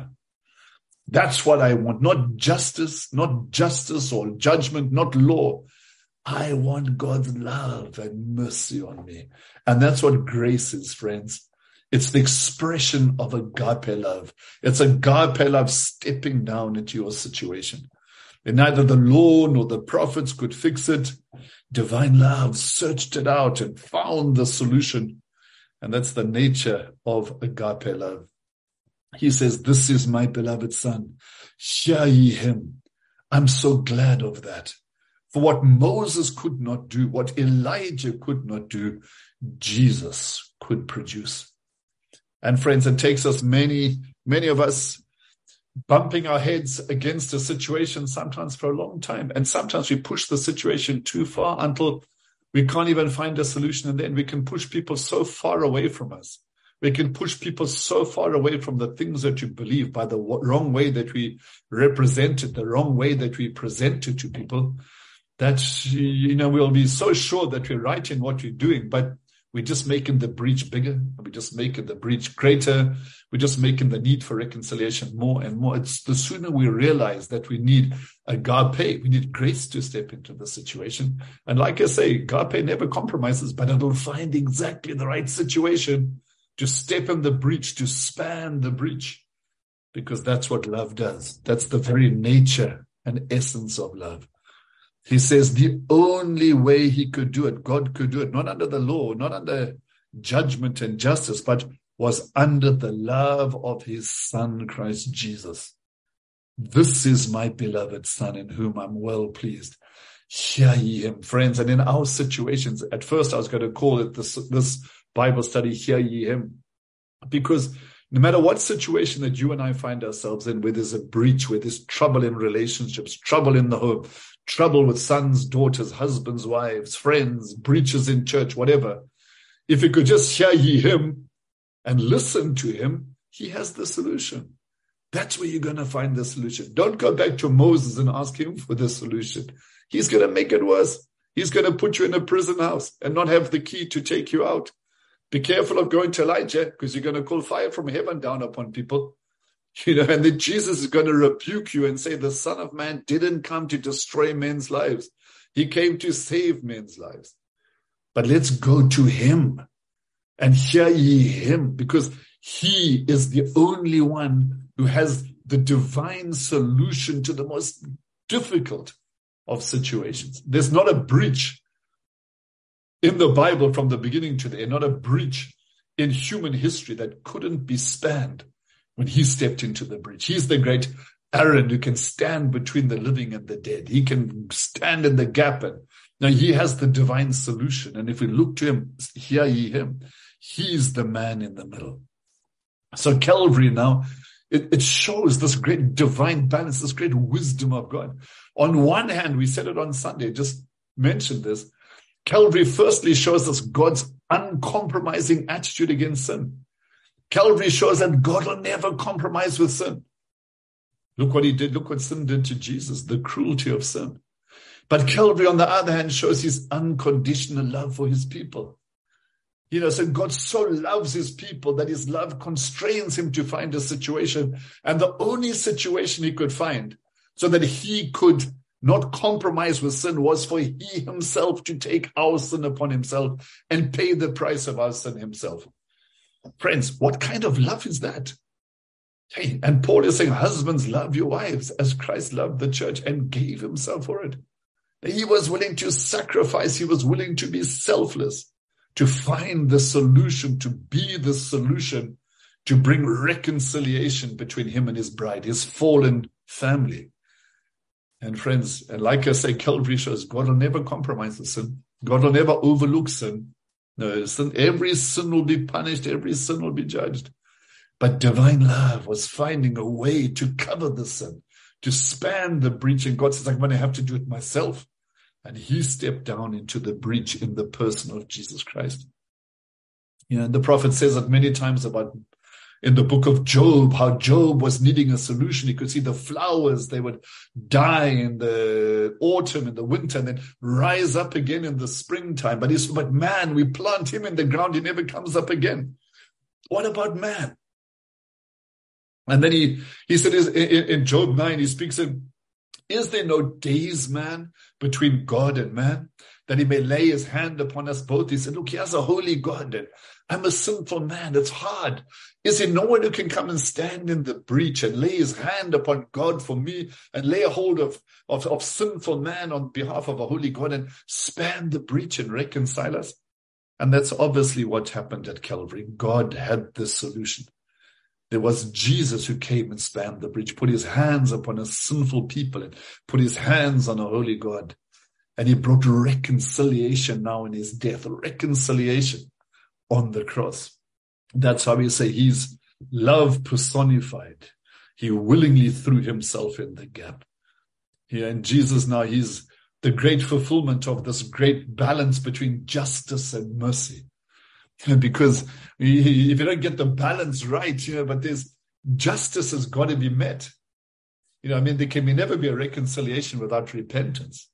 That's what I want. Not justice, not justice or judgment, not law. I want God's love and mercy on me. And that's what grace is, friends. It's the expression of agape love. It's agape love stepping down into your situation. And neither the law nor the prophets could fix it. Divine love searched it out and found the solution. And that's the nature of agape love. He says, this is my beloved son. Hear ye him. I'm so glad of that. For what Moses could not do, what Elijah could not do, Jesus could produce. And friends, it takes us many, many of us bumping our heads against a situation sometimes for a long time. And sometimes we push the situation too far until we can't even find a solution. And then we can push people so far away from us. We can push people so far away from the things that you believe by the wrong way that we represent it, the wrong way that we present it to people, that, you know, we'll be so sure that we're right in what we're doing, but we're just making the breach bigger. We're just making the breach greater. We're just making the need for reconciliation more and more. It's the sooner we realize that we need agape, we need grace to step into the situation. And like I say, agape never compromises, but it'll find exactly the right situation to step in the breach, to span the breach, because that's what love does. That's the very nature and essence of love. He says the only way he could do it, God could do it, not under the law, not under judgment and justice, but was under the love of his Son, Christ Jesus. This is my beloved Son in whom I'm well pleased. Hear ye him, friends. And in our situations, at first I was going to call it this, this Bible study, Hear ye him, because no matter what situation that you and I find ourselves in, where there's a breach, where there's trouble in relationships, trouble in the home, trouble with sons, daughters, husbands, wives, friends, breaches in church, whatever, if you could just hear ye him and listen to him, he has the solution. That's where you're going to find the solution. Don't go back to Moses and ask him for the solution. He's going to make it worse. He's going to put you in a prison house and not have the key to take you out. Be careful of going to Elijah, because you're going to call fire from heaven down upon people. You know, and then Jesus is going to rebuke you and say, the Son of Man didn't come to destroy men's lives. He came to save men's lives. But let's go to him and hear ye him, because he is the only one who has the divine solution to the most difficult of situations. There's not a breach in the Bible from the beginning to the end, not a breach in human history that couldn't be spanned when he stepped into the breach. He's the great Aaron who can stand between the living and the dead. He can stand in the gap. And now he has the divine solution. And if we look to him, hear ye him, he's the man in the middle. So Calvary now, it, it shows this great divine balance, this great wisdom of God. On one hand, we said it on Sunday, just mentioned this, Calvary firstly shows us God's uncompromising attitude against sin. Calvary shows that God will never compromise with sin. Look what he did. Look what sin did to Jesus, the cruelty of sin. But Calvary, on the other hand, shows his unconditional love for his people. You know, so God so loves his people that his love constrains him to find a situation. And the only situation he could find so that he could not compromise with sin was for he himself to take our sin upon himself and pay the price of our sin himself. Friends, what kind of love is that? Hey, and Paul is saying, husbands, love your wives as Christ loved the church and gave himself for it. He was willing to sacrifice. He was willing to be selfless, to find the solution, to be the solution, to bring reconciliation between him and his bride, his fallen family. And friends, and like I say, Calvary shows God will never compromise the sin. God will never overlook sin. No, sin, every sin will be punished. Every sin will be judged. But divine love was finding a way to cover the sin, to span the breach. And God says, I'm going to have to do it myself. And he stepped down into the breach in the person of Jesus Christ. You know, and the prophet says it many times about in the book of Job, how Job was needing a solution. He could see the flowers, they would die in the autumn, in the winter, and then rise up again in the springtime. But he said, but man, we plant him in the ground, he never comes up again. What about man? And then he, he said in Job nine, he speaks in, is there no days, man, between God and man, that he may lay his hand upon us both? He said, look, he has a holy God, and I'm a sinful man. It's hard. Is there no one who can come and stand in the breach and lay his hand upon God for me and lay a hold of, of, of sinful man on behalf of a holy God and span the breach and reconcile us? And that's obviously what happened at Calvary. God had the solution. There was Jesus who came and spanned the breach, put his hands upon a sinful people and put his hands on a holy God. And he brought reconciliation now in his death, reconciliation on the cross. That's how we say he's love personified. He willingly threw himself in the gap. Yeah, and Jesus now, he's the great fulfillment of this great balance between justice and mercy. Because if you don't get the balance right, you know, but there's justice has got to be met. You know, I mean, there can never be a reconciliation without repentance.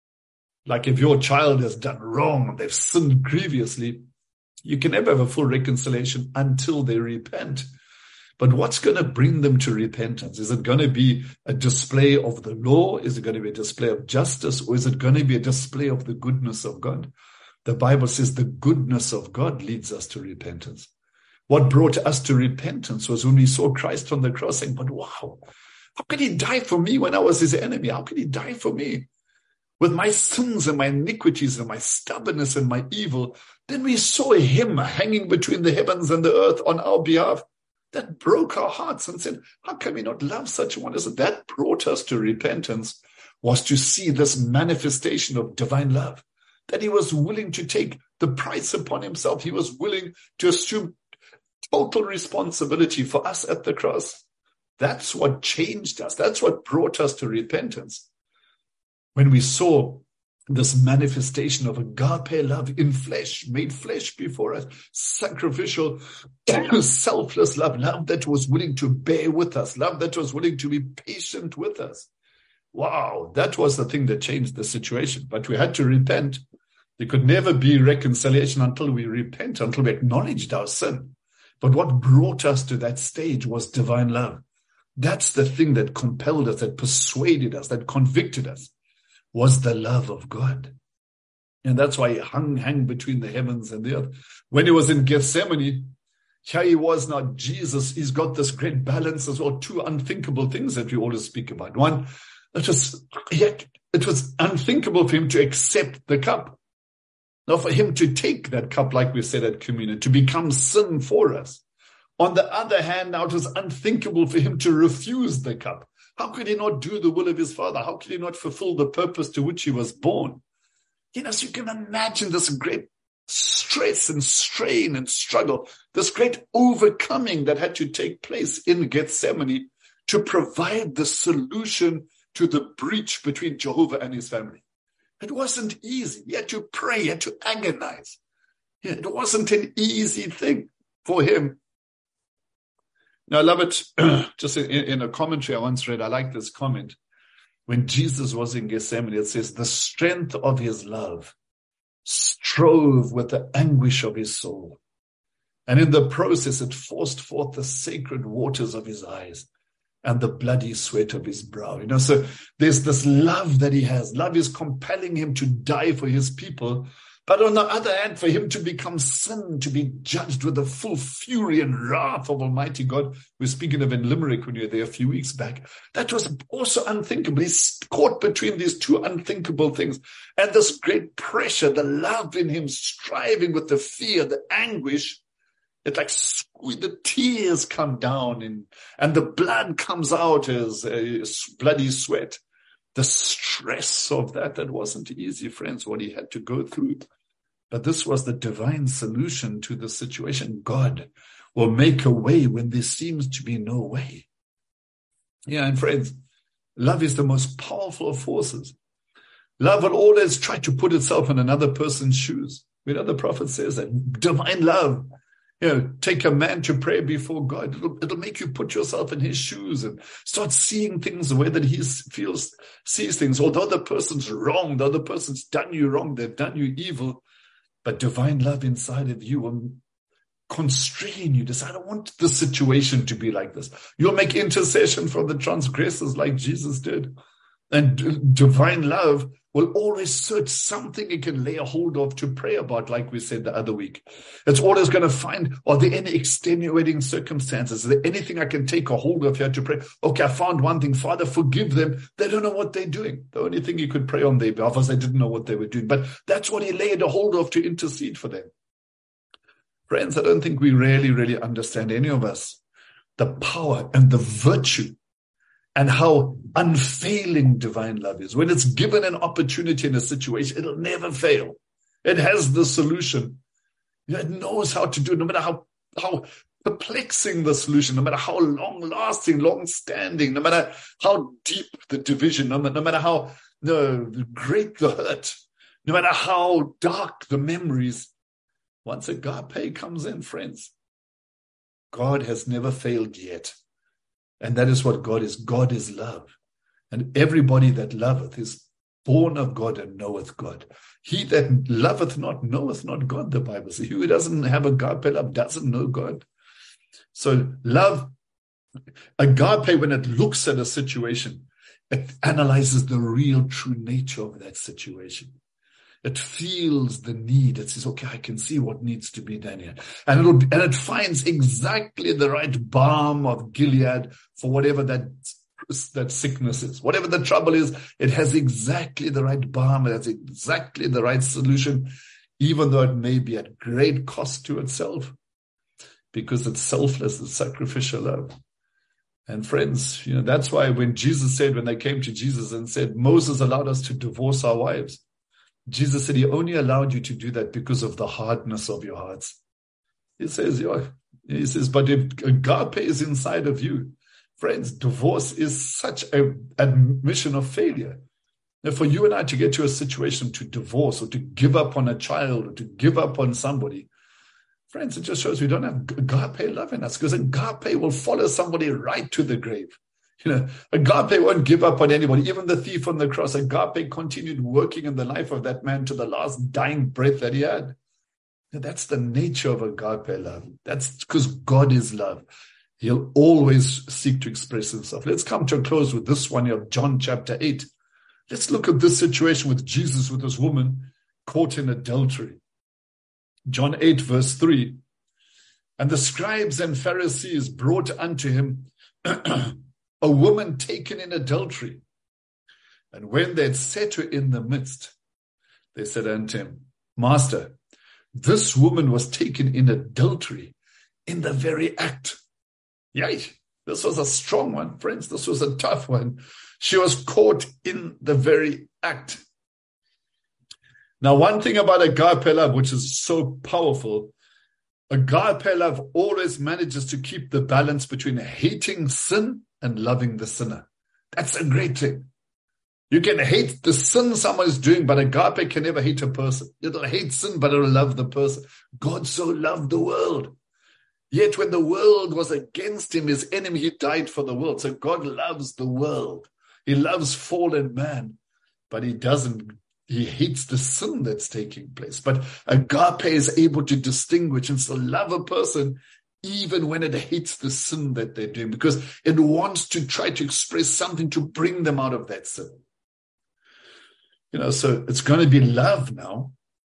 Like if your child has done wrong, they've sinned grievously, you can never have a full reconciliation until they repent. But what's going to bring them to repentance? Is it going to be a display of the law? Is it going to be a display of justice? Or is it going to be a display of the goodness of God? The Bible says the goodness of God leads us to repentance. What brought us to repentance was when we saw Christ on the cross saying, but wow, how could he die for me when I was his enemy? How could he die for me? With my sins and my iniquities and my stubbornness and my evil. Then we saw him hanging between the heavens and the earth on our behalf. That broke our hearts and said, how can we not love such one as that? That brought us to repentance, was to see this manifestation of divine love, that he was willing to take the price upon himself. He was willing to assume total responsibility for us at the cross. That's what changed us. That's what brought us to repentance. When we saw this manifestation of agape love in flesh, made flesh before us, sacrificial, selfless love, love that was willing to bear with us, love that was willing to be patient with us. Wow, that was the thing that changed the situation. But we had to repent. There could never be reconciliation until we repent, until we acknowledged our sin. But what brought us to that stage was divine love. That's the thing that compelled us, that persuaded us, that convicted us, was the love of God. And that's why he hung, hung between the heavens and the earth. When he was in Gethsemane, here he was now, Jesus, he's got this great balance as well. Two unthinkable things that we always speak about. One, it was, yet it was unthinkable for him to accept the cup. Now for him to take that cup, like we said at communion, to become sin for us. On the other hand, now it was unthinkable for him to refuse the cup. How could he not do the will of his Father? How could he not fulfill the purpose to which he was born? You know, so you can imagine this great stress and strain and struggle, this great overcoming that had to take place in Gethsemane to provide the solution to the breach between Jehovah and his family. It wasn't easy. He had to pray, he had to agonize. It wasn't an easy thing for him. Now, I love it. Just in, in a commentary I once read, I like this comment. When Jesus was in Gethsemane, it says, the strength of his love strove with the anguish of his soul. And in the process, it forced forth the sacred waters of his eyes and the bloody sweat of his brow. You know, so there's this love that he has. Love is compelling him to die for his people. But on the other hand, for him to become sin, to be judged with the full fury and wrath of Almighty God. We were speaking of in Limerick when you were there a few weeks back. That was also unthinkable. He's caught between these two unthinkable things. And this great pressure, the love in him, striving with the fear, the anguish. It's like the tears come down and, and the blood comes out as uh, bloody sweat. The stress of that, that wasn't easy, friends, what he had to go through. But this was the divine solution to the situation. God will make a way when there seems to be no way. Yeah, and friends, love is the most powerful of forces. Love will always try to put itself in another person's shoes. We know the prophet says that. Divine love. You know, take a man to pray before God. It'll, it'll make you put yourself in his shoes and start seeing things the way that he feels, sees things. Although the person's wrong, the other person's done you wrong, they've done you evil, but divine love inside of you will constrain you to say, I don't want the situation to be like this. You'll make intercession for the transgressors like Jesus did. And divine love will always search something it can lay a hold of to pray about, like we said the other week. It's always going to find, are there any extenuating circumstances? Is there anything I can take a hold of here to pray? Okay, I found one thing. Father, forgive them. They don't know what they're doing. The only thing you could pray on their behalf was they didn't know what they were doing. But that's what he laid a hold of to intercede for them. Friends, I don't think we really, really understand, any of us, the power and the virtue and how unfailing divine love is. When it's given an opportunity in a situation, it'll never fail. It has the solution. It knows how to do it, no matter how, how perplexing the solution, no matter how long-lasting, long-standing, no matter how deep the division, no matter, no matter how no, great the hurt, no matter how dark the memories, once agape comes in, friends, God has never failed yet. And that is what God is. God is love. And everybody that loveth is born of God and knoweth God. He that loveth not knoweth not God, the Bible says. He who doesn't have agape love doesn't know God. So love, agape, when it looks at a situation, it analyzes the real true nature of that situation. It feels the need. It says, okay, I can see what needs to be done here. And it'll, and it finds exactly the right balm of Gilead for whatever that, that sickness is. Whatever the trouble is, it has exactly the right balm. It has exactly the right solution, even though it may be at great cost to itself, because it's selfless, it's sacrificial love. And friends, you know, that's why when Jesus said, when they came to Jesus and said, Moses allowed us to divorce our wives, Jesus said he only allowed you to do that because of the hardness of your hearts. He says, yeah, he says, but if agape is inside of you, friends, divorce is such an admission of failure. Now, for you and I to get to a situation to divorce or to give up on a child or to give up on somebody, friends, it just shows we don't have agape love in us, because agape will follow somebody right to the grave. You know, agape won't give up on anybody. Even the thief on the cross, agape continued working in the life of that man to the last dying breath that he had. That's the nature of agape love. That's because God is love. He'll always seek to express himself. Let's come to a close with this one here of John chapter eight. Let's look at this situation with Jesus, with this woman caught in adultery. John eight, verse three. And the scribes and Pharisees brought unto him a woman taken in adultery. And when they had set her in the midst, they said unto him, Master, this woman was taken in adultery in the very act. Yay, this was a strong one, friends. This was a tough one. She was caught in the very act. Now, one thing about agape love, which is so powerful, agape love always manages to keep the balance between hating sin and loving the sinner. That's a great thing. You can hate the sin someone is doing, but agape can never hate a person. It'll hate sin, but it'll love the person. God so loved the world. Yet when the world was against him, his enemy, he died for the world. So God loves the world. He loves fallen man, but he doesn't, he hates the sin that's taking place. But agape is able to distinguish and still love a person even when it hates the sin that they're doing, because it wants to try to express something to bring them out of that sin. You know, so it's going to be love now.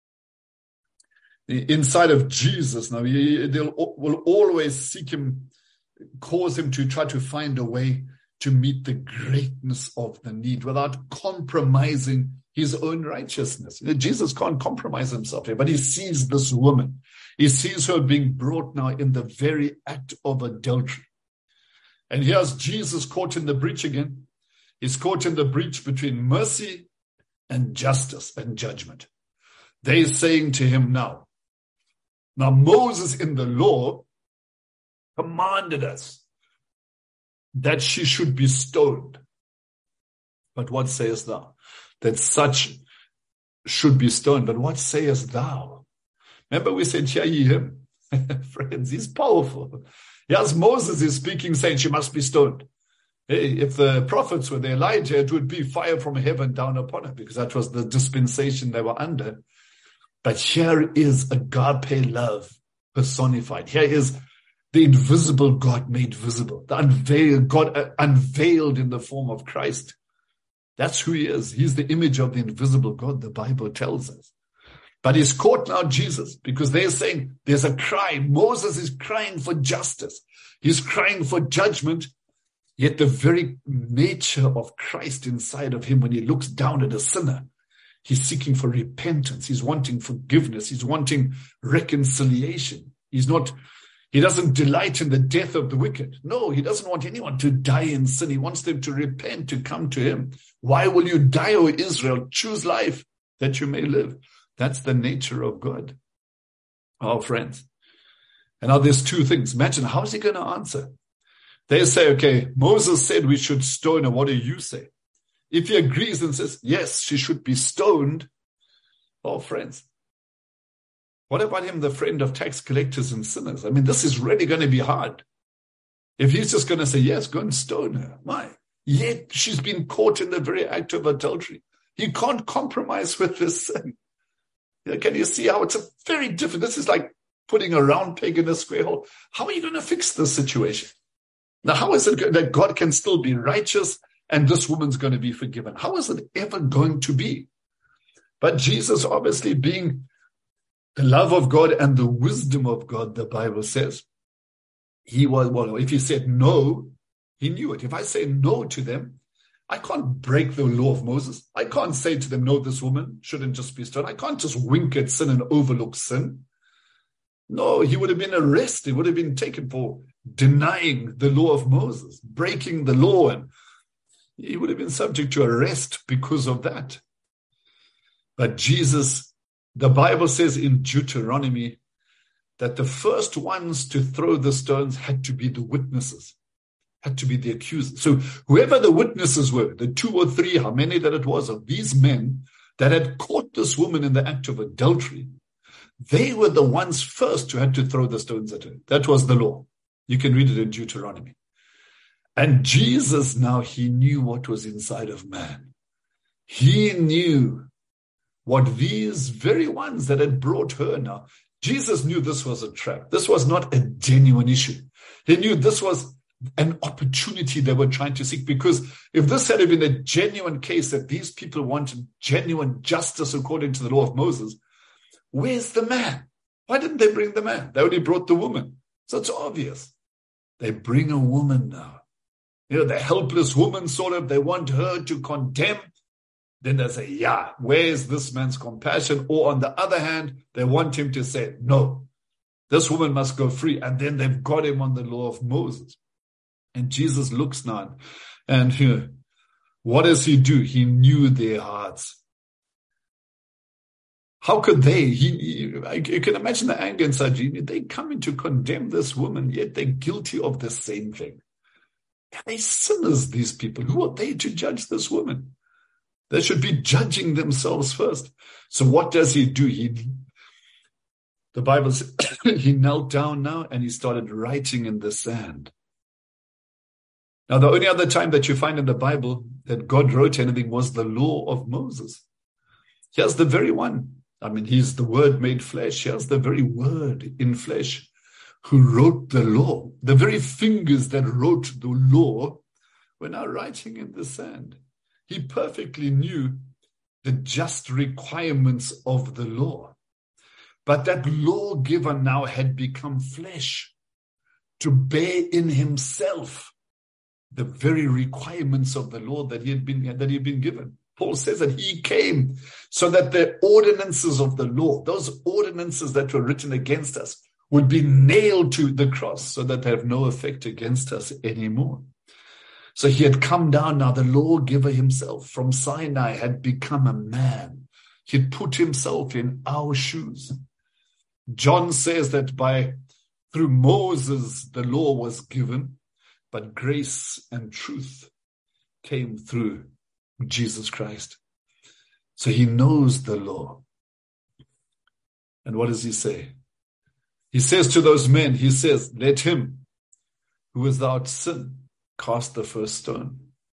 Inside of Jesus now, they'll will always seek him, cause him to try to find a way to meet the greatness of the need without compromising his own righteousness. You know, Jesus can't compromise himself here, but he sees this woman. He sees her being brought now in the very act of adultery. And here's Jesus caught in the breach again. He's caught in the breach between mercy and justice and judgment. They're saying to him now, now Moses in the law commanded us that she should be stoned. But what sayest thou? That such should be stoned. But what sayest thou? Remember we said, hear ye him. Friends, he's powerful. Yes, Moses is speaking, saying she must be stoned. Hey, if the prophets were there, Elijah, it would be fire from heaven down upon her, because that was the dispensation they were under. But here is agape love personified. Here is the invisible God made visible, the unveiled God uh, unveiled in the form of Christ. That's who he is. He's the image of the invisible God, the Bible tells us. But he's caught now, Jesus, because they're saying there's a cry. Moses is crying for justice. He's crying for judgment. Yet the very nature of Christ inside of him, when he looks down at a sinner, he's seeking for repentance. He's wanting forgiveness. He's wanting reconciliation. He's not, he doesn't delight in the death of the wicked. No, he doesn't want anyone to die in sin. He wants them to repent, to come to him. Why will you die, O Israel? Choose life that you may live. That's the nature of God. Oh, friends. And now there's two things. Imagine, how is he going to answer? They say, okay, Moses said we should stone her. What do you say? If he agrees and says, yes, she should be stoned. Oh, friends, what about him, the friend of tax collectors and sinners? I mean, this is really going to be hard. If he's just going to say, yes, go and stone her. Why? Yet she's been caught in the very act of adultery. He can't compromise with this sin. You know, can you see how it's a very different, this is like putting a round peg in a square hole. How are you going to fix this situation? Now, how is it that God can still be righteous and this woman's going to be forgiven? How is it ever going to be? But Jesus, obviously being the love of God and the wisdom of God, the Bible says, he was, well, if he said no, he knew it. If I say no to them, I can't break the law of Moses. I can't say to them, no, this woman shouldn't just be stoned. I can't just wink at sin and overlook sin. No, he would have been arrested, would have been taken for denying the law of Moses, breaking the law, and he would have been subject to arrest because of that. But Jesus, the Bible says in Deuteronomy that the first ones to throw the stones had to be the witnesses, had to be the accusers. So whoever the witnesses were, the two or three, how many that it was, of these men that had caught this woman in the act of adultery, they were the ones first who had to throw the stones at her. That was the law. You can read it in Deuteronomy. And Jesus now, he knew what was inside of man. He knew what these very ones that had brought her now, Jesus knew this was a trap. This was not a genuine issue. He knew this was an opportunity they were trying to seek, because if this had been a genuine case that these people wanted genuine justice according to the law of Moses, where's the man? Why didn't they bring the man? They only brought the woman. So it's obvious. They bring a woman now. You know, the helpless woman sort of, they want her to condemn. Then they say, yeah, where's this man's compassion? Or on the other hand, they want him to say, no, this woman must go free. And then they've got him on the law of Moses. And Jesus looks now, and you know, what does he do? He knew their hearts. How could they? He, you can imagine the anger inside you. They come in to condemn this woman, yet they're guilty of the same thing. They're sinners, these people. Who are they to judge this woman? They should be judging themselves first. So what does he do? He, the Bible says, he knelt down now and he started writing in the sand. Now, the only other time that you find in the Bible that God wrote anything was the law of Moses. Here's the very one. I mean, he's the word made flesh. Here's the very word in flesh who wrote the law. The very fingers that wrote the law were now writing in the sand. He perfectly knew the just requirements of the law. But that lawgiver now had become flesh to bear in himself the very requirements of the law that he had been, that he had been given. Paul says that he came so that the ordinances of the law, those ordinances that were written against us, would be nailed to the cross so that they have no effect against us anymore. So he had come down now, the lawgiver himself from Sinai had become a man. He had put himself in our shoes. John says that by through Moses the law was given, but grace and truth came through Jesus Christ. So he knows the law. And what does he say? He says to those men, he says, let him who is without sin cast the first stone.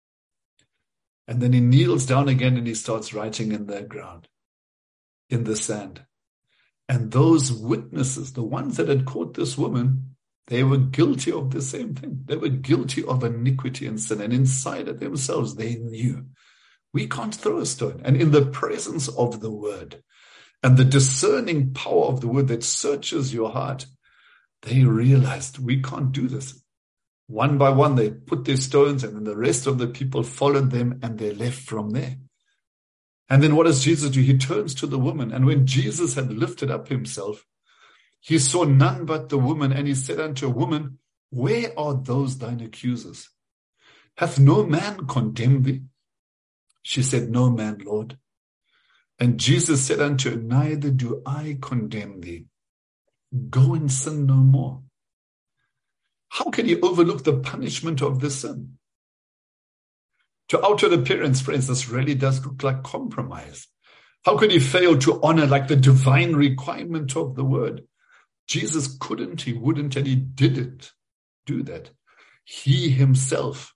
And then he kneels down again and he starts writing in the ground, in the sand. And those witnesses, the ones that had caught this woman, they were guilty of the same thing. They were guilty of iniquity and sin. And inside of themselves, they knew, we can't throw a stone. And in the presence of the word and the discerning power of the word that searches your heart, they realized, we can't do this. One by one, they put their stones, and then the rest of the people followed them, and they left from there. And then what does Jesus do? He turns to the woman. And when Jesus had lifted up himself, he saw none but the woman, and he said unto a woman, where are those thine accusers? Hath no man condemned thee? She said, no man, Lord. And Jesus said unto her, neither do I condemn thee. go and sin no more. How can he overlook the punishment of the sin? To outward appearance, friends, this really does look like compromise. How could he fail to honor like the divine requirement of the word? Jesus couldn't, he wouldn't, and he didn't do that. He himself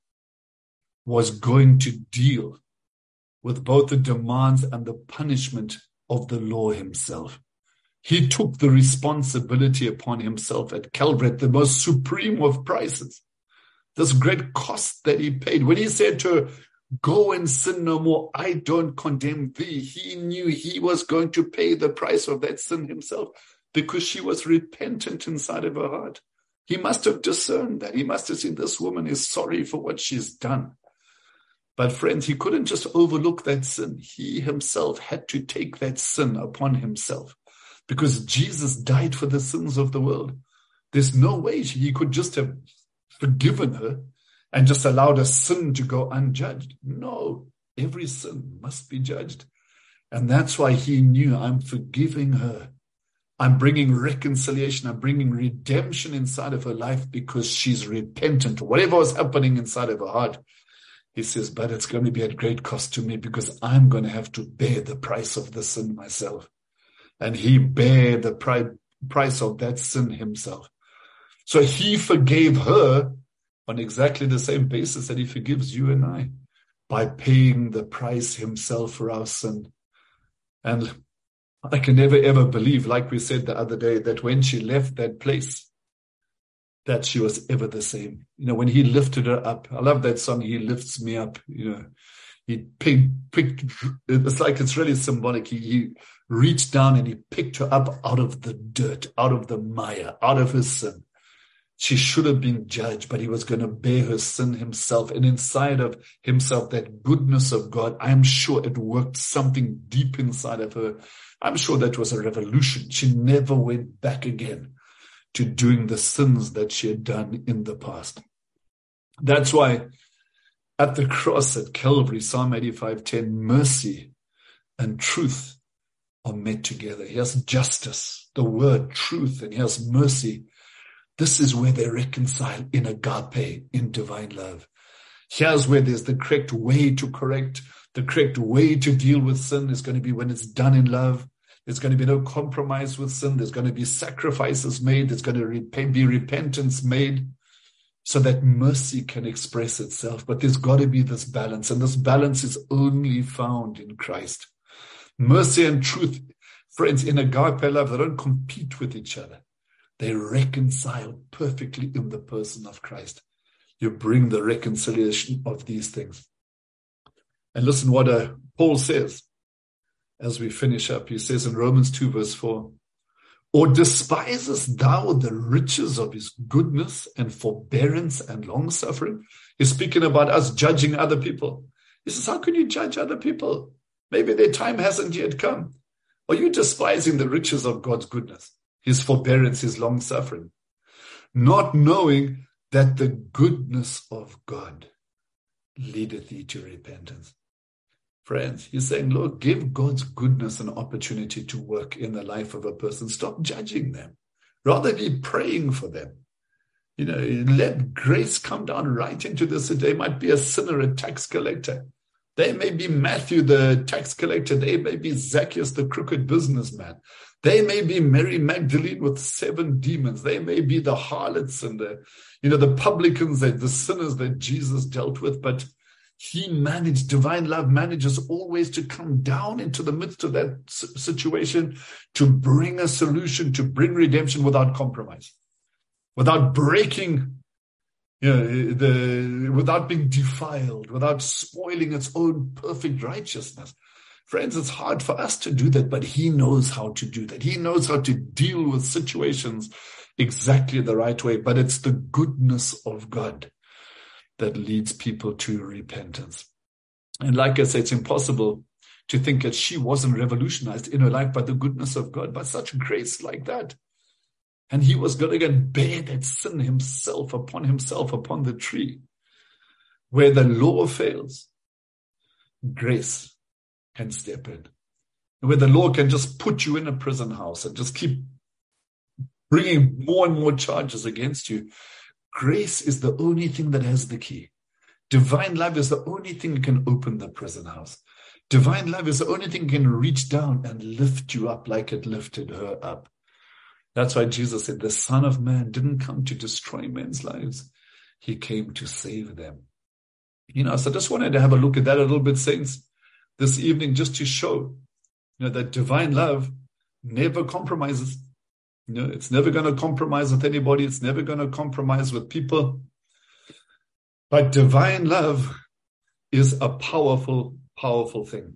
was going to deal with both the demands and the punishment of the law himself. He took the responsibility upon himself at Calvary, at the most supreme of prices. This great cost that he paid. When he said to her, go and sin no more, I don't condemn thee, he knew he was going to pay the price of that sin himself because she was repentant inside of her heart. He must have discerned that. He must have seen this woman is sorry for what she's done. But friends, he couldn't just overlook that sin. He himself had to take that sin upon himself because Jesus died for the sins of the world. There's no way he could just have forgiven her and just allowed a sin to go unjudged. No, every sin must be judged. And that's why he knew, I'm forgiving her. I'm bringing reconciliation. I'm bringing redemption inside of her life because she's repentant. Whatever was happening inside of her heart, he says, but it's going to be at great cost to me because I'm going to have to bear the price of the sin myself. And he bare the pri- price of that sin himself. So he forgave her on exactly the same basis that he forgives you and I, by paying the price himself for our sin. And I can never ever believe, like we said the other day, that when she left that place, that she was ever the same. You know, when he lifted her up, I love that song, He Lifts Me Up, you know, he picked, picked it's like, it's really symbolic. He, he reached down and he picked her up out of the dirt, out of the mire, out of her sin. She should have been judged, but he was going to bear her sin himself. And inside of himself, that goodness of God, I'm sure it worked something deep inside of her. I'm sure that was a revolution. She never went back again to doing the sins that she had done in the past. That's why at the cross at Calvary, Psalm eighty-five ten, mercy and truth are met together. Here's justice, the word truth, and here's mercy. This is where they reconcile in agape, in divine love. Here's where there's the correct way to correct, the correct way to deal with sin is going to be when it's done in love. There's going to be no compromise with sin. There's going to be sacrifices made. There's going to be repentance made so that mercy can express itself. But there's got to be this balance, and this balance is only found in Christ. Mercy and truth, friends, in agape love, they don't compete with each other. They reconcile perfectly in the person of Christ. You bring the reconciliation of these things. And listen what uh, Paul says as we finish up. He says in Romans two verse four, or despisest thou the riches of his goodness and forbearance and long-suffering? He's speaking about us judging other people. He says, how can you judge other people? Maybe their time hasn't yet come. Are you despising the riches of God's goodness, his forbearance, his long-suffering, not knowing that the goodness of God leadeth thee to repentance? Friends, he's saying, look, give God's goodness an opportunity to work in the life of a person. Stop judging them. Rather be praying for them. You know, let grace come down right into this. They might be a sinner, a tax collector. They may be Matthew, the tax collector. They may be Zacchaeus, the crooked businessman. They may be Mary Magdalene with seven demons. They may be the harlots and the, you know, the publicans, the, the sinners that Jesus dealt with. But he managed, divine love manages always to come down into the midst of that situation to bring a solution, to bring redemption without compromise, without breaking, you know, the, without being defiled, without spoiling its own perfect righteousness. Friends, it's hard for us to do that, but he knows how to do that. He knows how to deal with situations exactly the right way, but it's the goodness of God that leads people to repentance. And like I said, it's impossible to think that she wasn't revolutionized in her life by the goodness of God, by such grace like that. And he was going to bear that sin himself upon himself upon the tree. Where the law fails, grace can step in. Where the law can just put you in a prison house and just keep bringing more and more charges against you. Grace is the only thing that has the key. Divine love is the only thing that can open the prison house. Divine love is the only thing that can reach down and lift you up like it lifted her up. That's why Jesus said the Son of Man didn't come to destroy men's lives. He came to save them. You know, so I just wanted to have a look at that a little bit, saints, this evening, just to show, you know, that divine love never compromises. You know, it's never going to compromise with anybody. It's never going to compromise with people. But divine love is a powerful, powerful thing.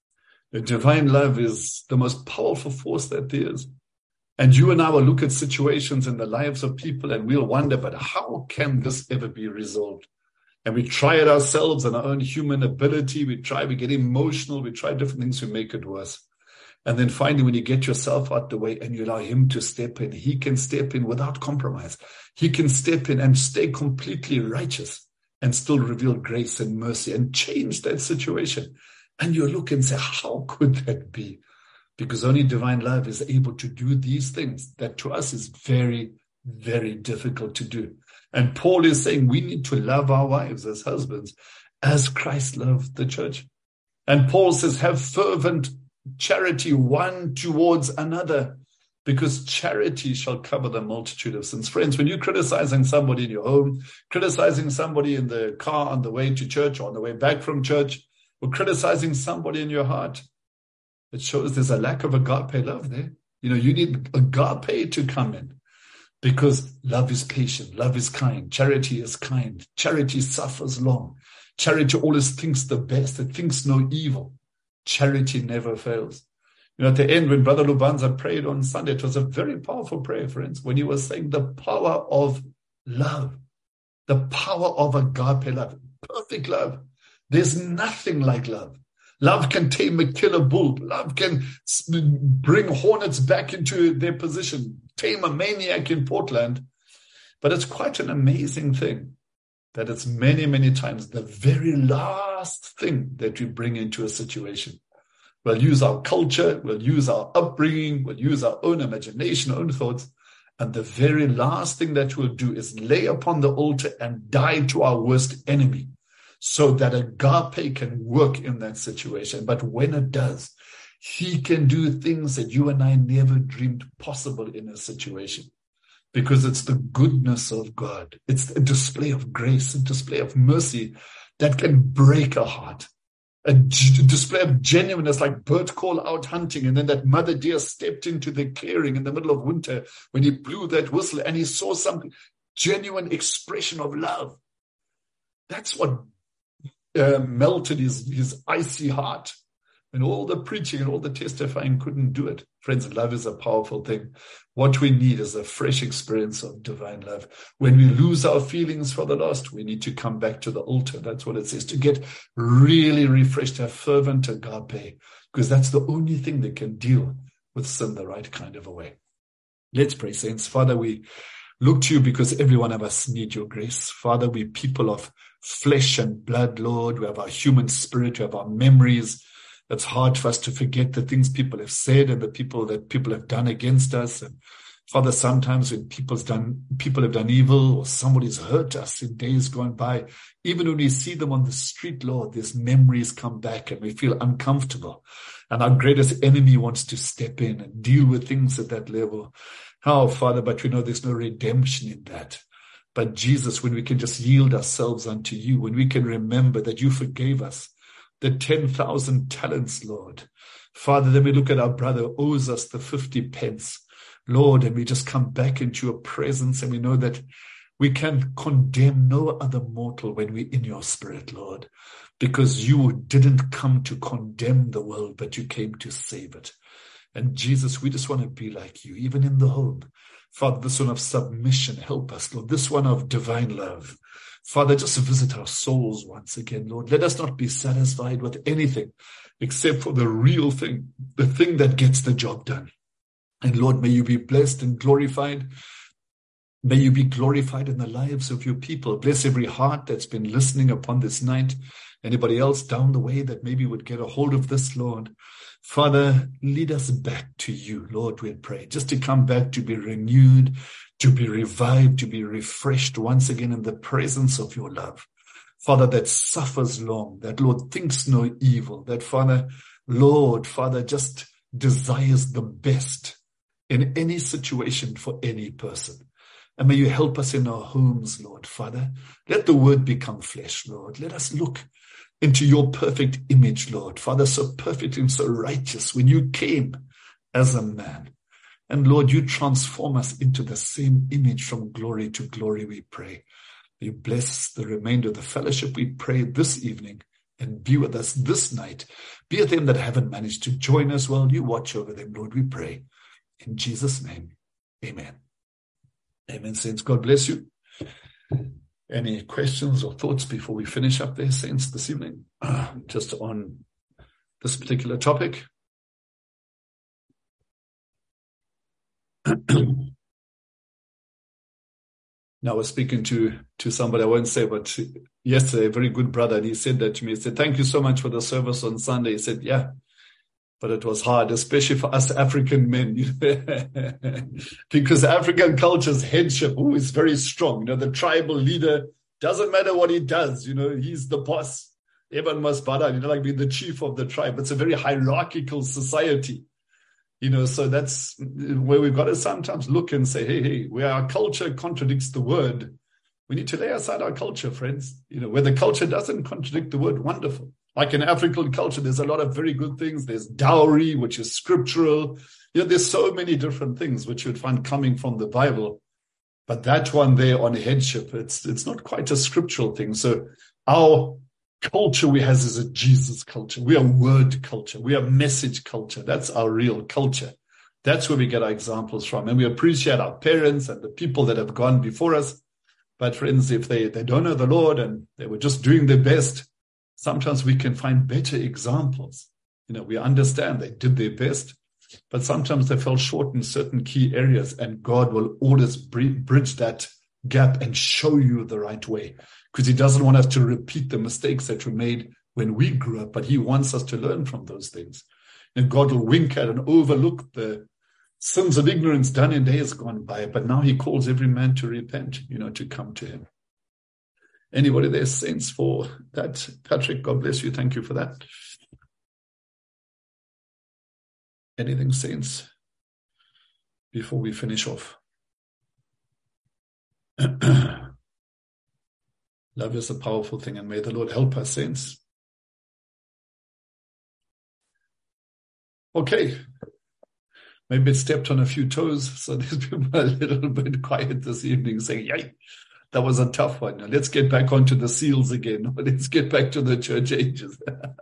The divine love is the most powerful force that there is. And you and I will look at situations in the lives of people and we'll wonder, but how can this ever be resolved? And we try it ourselves and our own human ability. We try, we get emotional. We try different things to make it worse. And then finally, when you get yourself out the way and you allow him to step in, he can step in without compromise. He can step in and stay completely righteous and still reveal grace and mercy and change that situation. And you look and say, how could that be? Because only divine love is able to do these things that to us is very, very difficult to do. And Paul is saying we need to love our wives as husbands as Christ loved the church. And Paul says, have fervent charity one towards another, because charity shall cover the multitude of sins. Friends, when you're criticizing somebody in your home, criticizing somebody in the car on the way to church or on the way back from church, or criticizing somebody in your heart, it shows there's a lack of agape love there. You know, you need agape to come in, because love is patient, love is kind, charity is kind, charity suffers long, charity always thinks the best, it thinks no evil. Charity never fails. You know, at the end, when Brother Lubanza prayed on Sunday, it was a very powerful prayer, friends, when he was saying the power of love, the power of agape love, perfect love. There's nothing like love. Love can tame a killer bull. Love can bring hornets back into their position, tame a maniac in Portland. But it's quite an amazing thing that it's many, many times the very last thing that we bring into a situation. We'll use our culture, we'll use our upbringing, we'll use our own imagination, our own thoughts, and the very last thing that we'll do is lay upon the altar and die to our worst enemy so that agape can work in that situation. But when it does, he can do things that you and I never dreamed possible in a situation. Because it's the goodness of God. It's a display of grace, a display of mercy that can break a heart. A g- display of genuineness, like bird call out hunting. And then that mother deer stepped into the clearing in the middle of winter when he blew that whistle and he saw some genuine expression of love. That's what uh, melted his, his icy heart. And all the preaching and all the testifying couldn't do it. Friends, love is a powerful thing. What we need is a fresh experience of divine love. When we lose our feelings for the lost, we need to come back to the altar. That's what it says, to get really refreshed, have fervent agape, because that's the only thing that can deal with sin the right kind of a way. Let's pray, saints. Father, we look to you because every one of us need your grace. Father, we people of flesh and blood, Lord. We have our human spirit, we have our memories. It's hard for us to forget the things people have said and the people that people have done against us. And Father, sometimes when people's done, people have done evil or somebody's hurt us in days gone by, even when we see them on the street, Lord, these memories come back and we feel uncomfortable. And our greatest enemy wants to step in and deal with things at that level. Oh, Father, but we know there's no redemption in that. But Jesus, when we can just yield ourselves unto you, when we can remember that you forgave us the ten thousand talents, Lord. Father, then we look at our brother who owes us the fifty pence, Lord, and we just come back into your presence and we know that we can condemn no other mortal when we're in your spirit, Lord, because you didn't come to condemn the world, but you came to save it. And Jesus, we just want to be like you, even in the home. Father, this one of submission, help us, Lord, this one of divine love. Father, just visit our souls once again, Lord. Let us not be satisfied with anything except for the real thing, the thing that gets the job done. And Lord, may you be blessed and glorified. May you be glorified in the lives of your people. Bless every heart that's been listening upon this night. Anybody else down the way that maybe would get a hold of this, Lord. Father, lead us back to you, Lord, we pray, just to come back to be renewed, to be revived, to be refreshed once again in the presence of your love. Father, that suffers long, that, Lord, thinks no evil, that, Father, Lord, Father, just desires the best in any situation for any person. And may you help us in our homes, Lord, Father. Let the word become flesh, Lord. Let us look into your perfect image, Lord. Father, so perfect and so righteous when you came as a man. And Lord, you transform us into the same image from glory to glory, we pray. You bless the remainder of the fellowship, we pray, this evening, and be with us this night. Be with them that haven't managed to join us. Well, you watch over them, Lord, we pray. In Jesus' name, amen. Amen, saints. God bless you. Any questions or thoughts before we finish up there, saints, this evening? Uh, just on this particular topic. Now I was speaking to, to somebody, I won't say, but yesterday, a very good brother, and he said that to me. He said, thank you so much for the service on Sunday. He said, yeah, but it was hard, especially for us African men, because African culture's headship ooh, is very strong. You know, the tribal leader, doesn't matter what he does, you know, he's the boss. Everyone must bow down, you know, like being the chief of the tribe. It's a very hierarchical society. You know, so that's where we've got to sometimes look and say, hey, hey, where our culture contradicts the word, we need to lay aside our culture, friends. You know, where the culture doesn't contradict the word, wonderful. Like in African culture, there's a lot of very good things. There's dowry, which is scriptural. You know, there's so many different things which you'd find coming from the Bible. But that one there on headship, it's it's not quite a scriptural thing. So our culture we have is a Jesus culture. We are word culture. We are message culture. That's our real culture. That's where we get our examples from. And we appreciate our parents and the people that have gone before us. But friends, if they, they don't know the Lord and they were just doing their best, sometimes we can find better examples. You know, we understand they did their best, but sometimes they fell short in certain key areas, and God will always bridge that gap and show you the right way, because he doesn't want us to repeat the mistakes that were made when we grew up, but he wants us to learn from those things. And God will wink at and overlook the sins of ignorance done in days gone by, but now he calls every man to repent, you know, to come to him. Anybody there, saints, for that? Patrick, God bless you. Thank you for that. Anything, saints, before we finish off? Love is a powerful thing, and may the Lord help us, saints. Okay. Maybe it stepped on a few toes, so these people are a little bit quiet this evening, saying, yay, that was a tough one. Now, let's get back onto the seals again. Let's get back to the church ages.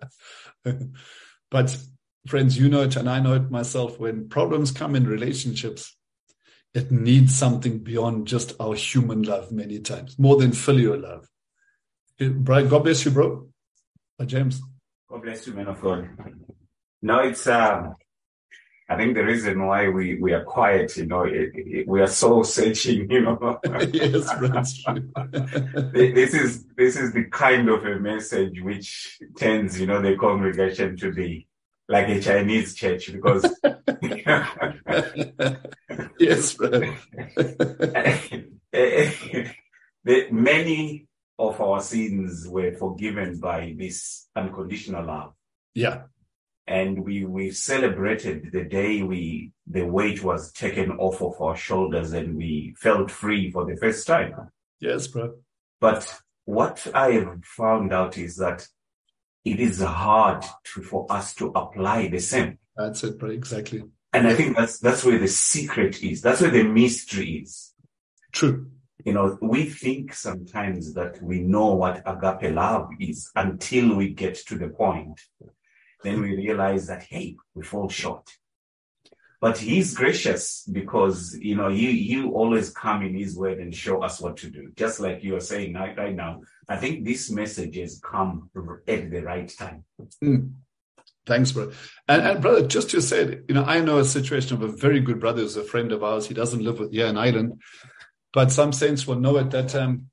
But friends, you know it, and I know it myself. When problems come in relationships, it needs something beyond just our human love many times, more than filial love. Brian, God bless you, bro. Uh, James. God bless you, man of God. No, it's, um, I think the reason why we, we are quiet, you know, it, it, we are soul searching, you know. Yes, that's true. This is, this is the kind of a message which tends, you know, the congregation to be like a Chinese church, because yes, brother. the, many of our sins were forgiven by this unconditional love. Yeah. And we, we celebrated the day we, the weight was taken off of our shoulders and we felt free for the first time. Yes, bro. But what I have found out is that it is hard to, for us to apply the same. That's it, bro. Exactly. And I think that's, that's where the secret is. That's where the mystery is. True. You know, we think sometimes that we know what agape love is until we get to the point. Then we realize that, hey, we fall short. But he's gracious because, you know, you, you always come in his word and show us what to do. Just like you are saying right, right now. I think this message has come at the right time. Mm. Thanks, brother. And, and brother, just to say, you know, I know a situation of a very good brother who's a friend of ours. He doesn't live with here in Ireland. but some saints will know it that, um,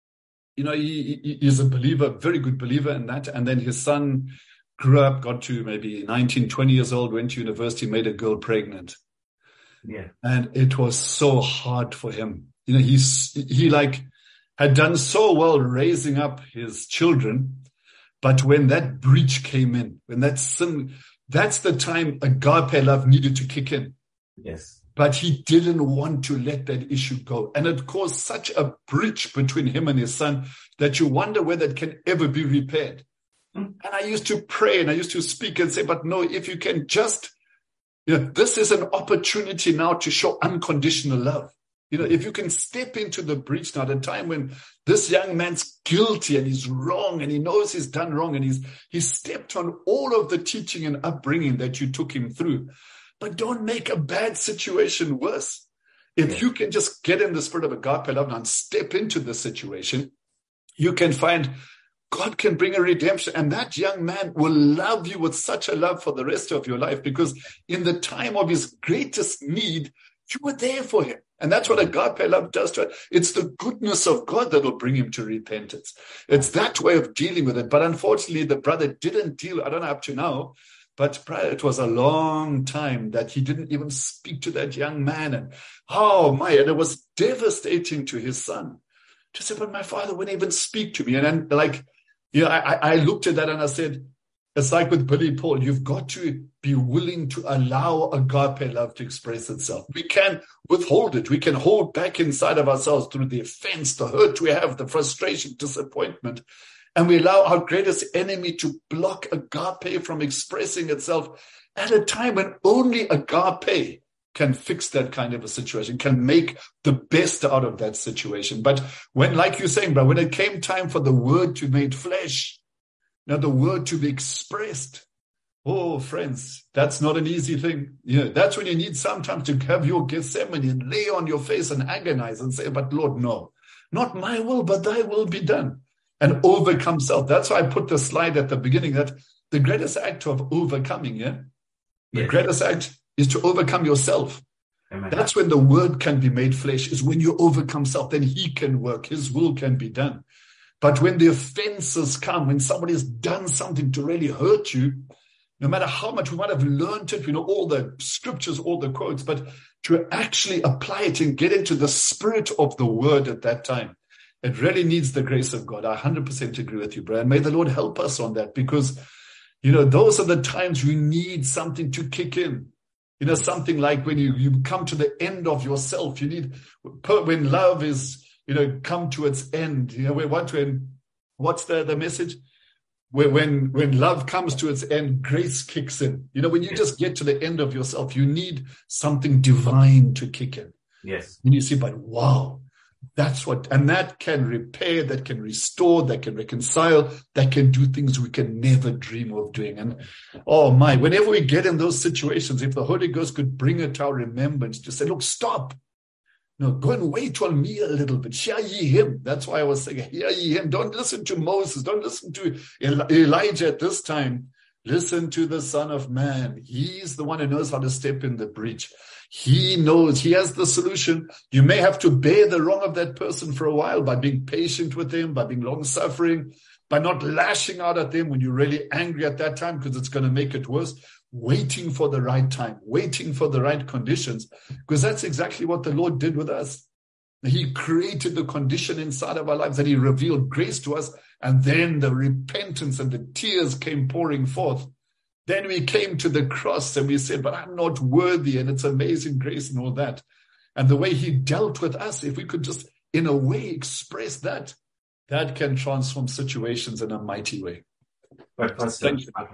you know, he, he, he's a believer, very good believer in that. And then his son grew up, got to maybe nineteen, twenty years old, went to university, made a girl pregnant. Yeah. And it was so hard for him. You know, he's, he like had done so well raising up his children. But when that breach came in, when that sin, that's the time agape love needed to kick in. Yes. But he didn't want to let that issue go. And it caused such a breach between him and his son that you wonder whether it can ever be repaired. Mm. And I used to pray and I used to speak and say, but no, if you can just, you know, this is an opportunity now to show unconditional love. You know, if you can step into the breach now, at a time when this young man's guilty and he's wrong and he knows he's done wrong and he's, he's stepped on all of the teaching and upbringing that you took him through. But don't make a bad situation worse. If yeah. you can just get in the spirit of agape love and step into the situation, you can find God can bring a redemption. And that young man will love you with such a love for the rest of your life, because in the time of his greatest need, you were there for him. And that's what agape love does to it. It's the goodness of God that will bring him to repentance. It's that way of dealing with it. But unfortunately, the brother didn't deal, I don't know up to now, but it was a long time that he didn't even speak to that young man. And oh my, and it was devastating to his son to say, but my father wouldn't even speak to me. And then like, you know, I, I looked at that and I said, it's like with Billy Paul, you've got to be willing to allow agape love to express itself. We can withhold it. We can hold back inside of ourselves through the offense, the hurt we have, the frustration, disappointment. And we allow our greatest enemy to block agape from expressing itself at a time when only agape can fix that kind of a situation, can make the best out of that situation. But when, like you're saying, but when it came time for the word to be made flesh, now the word to be expressed, oh, friends, that's not an easy thing. You know, that's when you need sometimes to have your Gethsemane and lay on your face and agonize and say, but Lord, no, not my will, but thy will be done. And overcome self. That's why I put the slide at the beginning that the greatest act of overcoming, yeah, the yes. greatest act is to overcome yourself. Amen. That's when the word can be made flesh, is when you overcome self, then he can work, his will can be done. But when the offenses come, when somebody has done something to really hurt you, no matter how much we might have learned it, you know, all the scriptures, all the quotes, but to actually apply it and get into the spirit of the word at that time, it really needs the grace of God. I one hundred percent agree with you, Brian. May the Lord help us on that, because, you know, those are the times we need something to kick in. You know, something like when you, you come to the end of yourself, you need, when love is, you know, come to its end, you know, we want to, what's the, the message? When, when, when love comes to its end, grace kicks in. You know, when you just get to the end of yourself, you need something divine to kick in. Yes. And you see, but wow. That's what, and that can repair, that can restore, that can reconcile, that can do things we can never dream of doing. And oh my, whenever we get in those situations, if the Holy Ghost could bring it to our remembrance to say, look, stop. No, go and wait on me a little bit. Hear ye him. That's why I was saying, hear ye him. Don't listen to Moses. Don't listen to Elijah at this time. Listen to the Son of Man. He's the one who knows how to step in the breach. He knows, he has the solution. You may have to bear the wrong of that person for a while by being patient with them, by being long-suffering, by not lashing out at them when you're really angry at that time, because it's going to make it worse. Waiting for the right time, waiting for the right conditions, because that's exactly what the Lord did with us. He created the condition inside of our lives and he revealed grace to us. And then the repentance and the tears came pouring forth. Then we came to the cross and we said, but I'm not worthy. And it's amazing grace and all that. And the way he dealt with us, if we could just in a way express that, that can transform situations in a mighty way. But Pastor,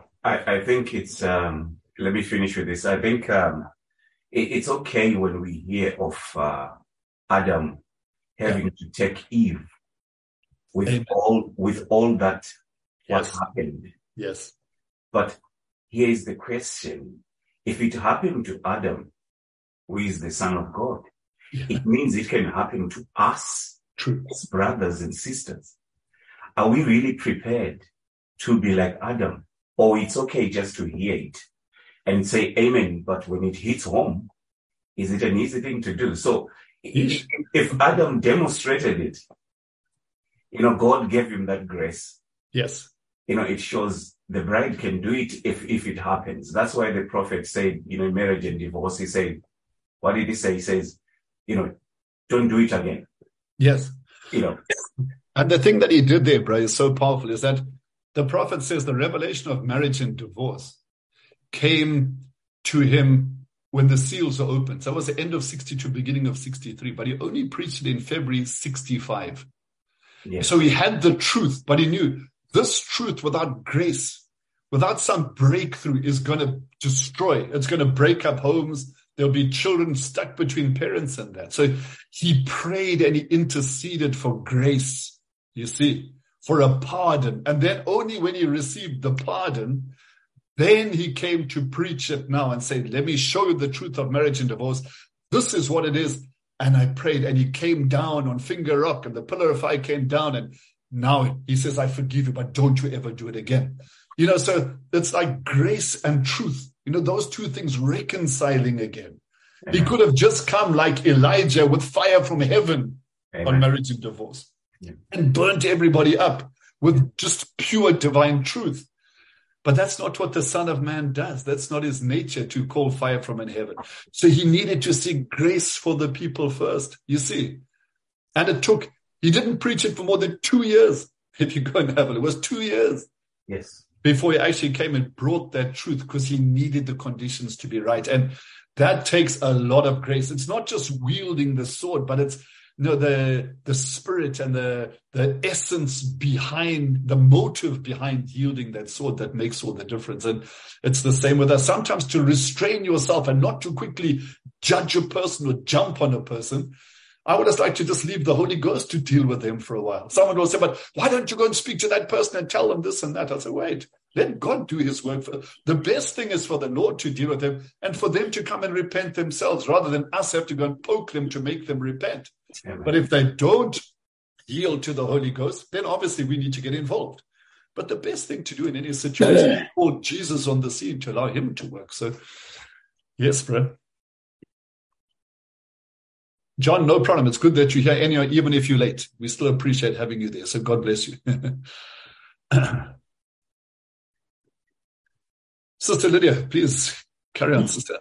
I, I think it's, um, let me finish with this. I think um, it, it's okay when we hear of uh, Adam having yeah. to take Eve with Amen. all with all that yes. what happened. Yes. But here is the question. If it happened to Adam, who is the Son of God, yeah. it means it can happen to us True. as brothers and sisters. Are we really prepared to be like Adam? Or it's okay just to hear it and say amen, but when it hits home, is it an easy thing to do? So If, if Adam demonstrated it, you know, God gave him that grace. Yes. You know, it shows the bride can do it if, if it happens. That's why the prophet said, you know, marriage and divorce, he said, what did he say? He says, you know, don't do it again. Yes. You know. And the thing that he did there, bro, is so powerful, is that the prophet says the revelation of marriage and divorce came to him when the seals are opened. So it was the end of sixty-two, beginning of sixty-three, but he only preached it in February sixty-five. Yes. So he had the truth, but he knew this truth without grace, without some breakthrough, is going to destroy. It's going to break up homes. There'll be children stuck between parents and that. So he prayed and he interceded for grace, you see, for a pardon. And then only when he received the pardon, then he came to preach it now and say, let me show you the truth of marriage and divorce. This is what it is. And I prayed, and he came down on Finger Rock, and the pillar of fire came down, and now he says, I forgive you, but don't you ever do it again. You know, so it's like grace and truth, you know, those two things reconciling again. Amen. He could have just come like Elijah with fire from heaven. Amen. On marriage and divorce, yeah. And burnt everybody up with just pure divine truth. But that's not what the Son of Man does. That's not his nature to call fire from in heaven. So he needed to seek grace for the people first, you see. And it took, he didn't preach it for more than two years. If you go and have it, it was two years. Yes. Before he actually came and brought that truth, because he needed the conditions to be right. And that takes a lot of grace. It's not just wielding the sword, but it's, you know, the the spirit and the the essence behind, the motive behind yielding that sword that makes all the difference. And it's the same with us. Sometimes to restrain yourself and not to quickly judge a person or jump on a person, I would just like to just leave the Holy Ghost to deal with them for a while. Someone will say, but why don't you go and speak to that person and tell them this and that? I say, wait, let God do his work. For the best thing is for the Lord to deal with them and for them to come and repent themselves, rather than us have to go and poke them to make them repent. Amen. But if they don't yield to the Holy Ghost, then obviously we need to get involved. But the best thing to do in any situation is call Jesus on the scene to allow him to work. So, yes, bro. John, no problem. It's good that you're here, anyhow, even if you're late. We still appreciate having you there. So God bless you. Sister Lydia, please carry on, sister.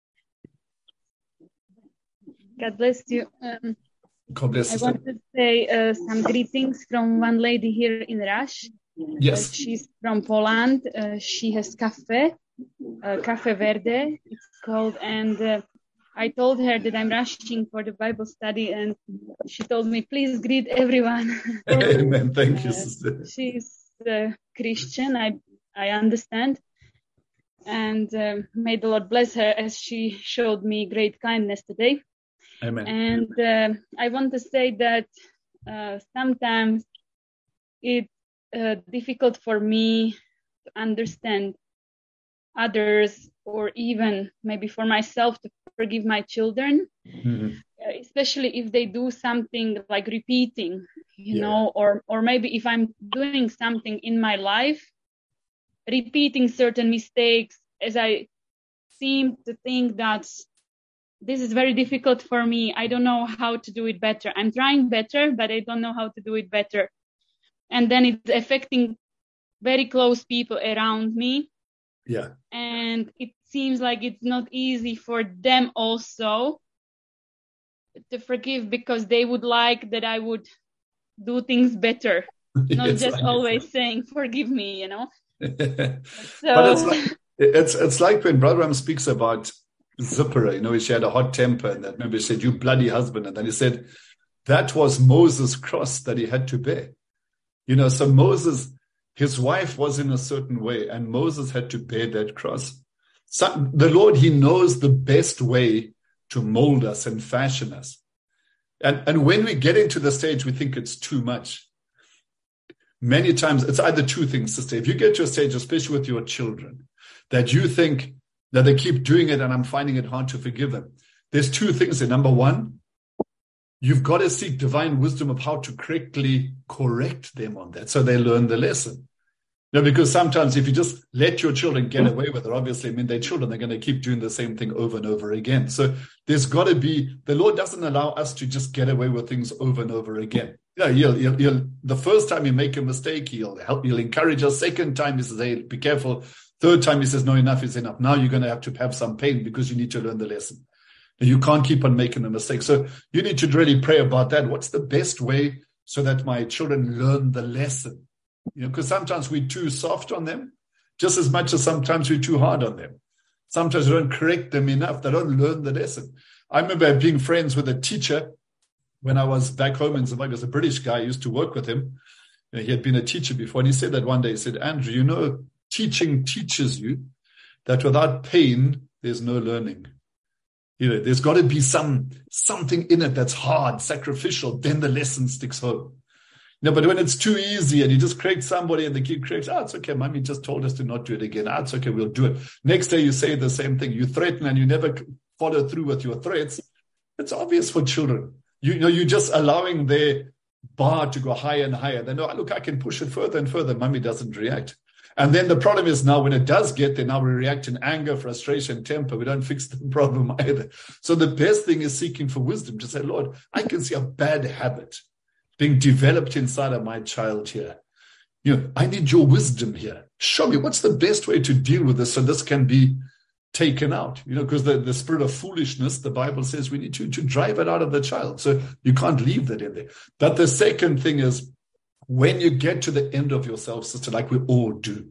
God bless you. Um, God bless you. I want to say uh, some greetings from one lady here in Rush. Yes. Uh, she's from Poland. Uh, she has cafe, uh, Cafe Verde, it's called. And uh, I told her that I'm rushing for the Bible study, and she told me, please greet everyone. Amen. Thank you, uh, sister. She's a Christian, I, I understand. And uh, may the Lord bless her, as she showed me great kindness today. Amen. And uh, I want to say that uh, sometimes it's uh, difficult for me to understand others, or even maybe for myself to forgive my children, mm-hmm. uh, especially if they do something like repeating, you yeah. know, or or maybe if I'm doing something in my life, repeating certain mistakes, as I seem to think that this is very difficult for me. I don't know how to do it better. I'm trying better, but I don't know how to do it better. And then it's affecting very close people around me. Yeah. And it seems like it's not easy for them also to forgive, because they would like that I would do things better. Not yes, just always saying, forgive me, you know. So, but it's like, it's, it's like when Brother Ram speaks about Zipporah, you know, she had a hot temper, and that remember he said, you bloody husband. And then he said, that was Moses' cross that he had to bear. You know, so Moses, his wife was in a certain way, and Moses had to bear that cross. So the Lord, he knows the best way to mold us and fashion us. And, and when we get into the stage, we think it's too much. Many times, it's either two things, sister. If you get to a stage, especially with your children, that you think that they keep doing it and I'm finding it hard to forgive them, there's two things there. Number one, you've got to seek divine wisdom of how to correctly correct them on that so they learn the lesson. You know, because sometimes if you just let your children get away with it, obviously, I mean, they're children, they're going to keep doing the same thing over and over again. So there's got to be, the Lord doesn't allow us to just get away with things over and over again. You know, he'll, he'll, he'll, the first time you make a mistake, he'll help, he'll encourage us. Second time, he says, hey, be careful. Third time, he says, no, enough is enough. Now you're going to have to have some pain because you need to learn the lesson. You can't keep on making a mistake. So you need to really pray about that. What's the best way so that my children learn the lesson? You know, because sometimes we're too soft on them, just as much as sometimes we're too hard on them. Sometimes we don't correct them enough. They don't learn the lesson. I remember being friends with a teacher when I was back home in Zimbabwe. He was a British guy. I used to work with him. You know, he had been a teacher before. And he said that one day, he said, Andrew, you know, teaching teaches you that without pain, there's no learning. You know, there's got to be some something in it that's hard, sacrificial. Then the lesson sticks home. No, but when it's too easy and you just correct somebody and the kid corrects, oh, it's okay, mommy just told us to not do it again. Ah, it's okay, we'll do it. Next day you say the same thing. You threaten and you never follow through with your threats. It's obvious for children. You, you know, you're just allowing their bar to go higher and higher. They know, oh, look, I can push it further and further. Mommy doesn't react. And then the problem is now when it does get there, now we react in anger, frustration, temper. We don't fix the problem either. So the best thing is seeking for wisdom to say, Lord, I can see a bad habit being developed inside of my child here. You know, I need your wisdom here. Show me what's the best way to deal with this so this can be taken out. You know, because the, the spirit of foolishness, the Bible says we need to, to drive it out of the child. So you can't leave that in there. But the second thing is when you get to the end of yourself, sister, like we all do,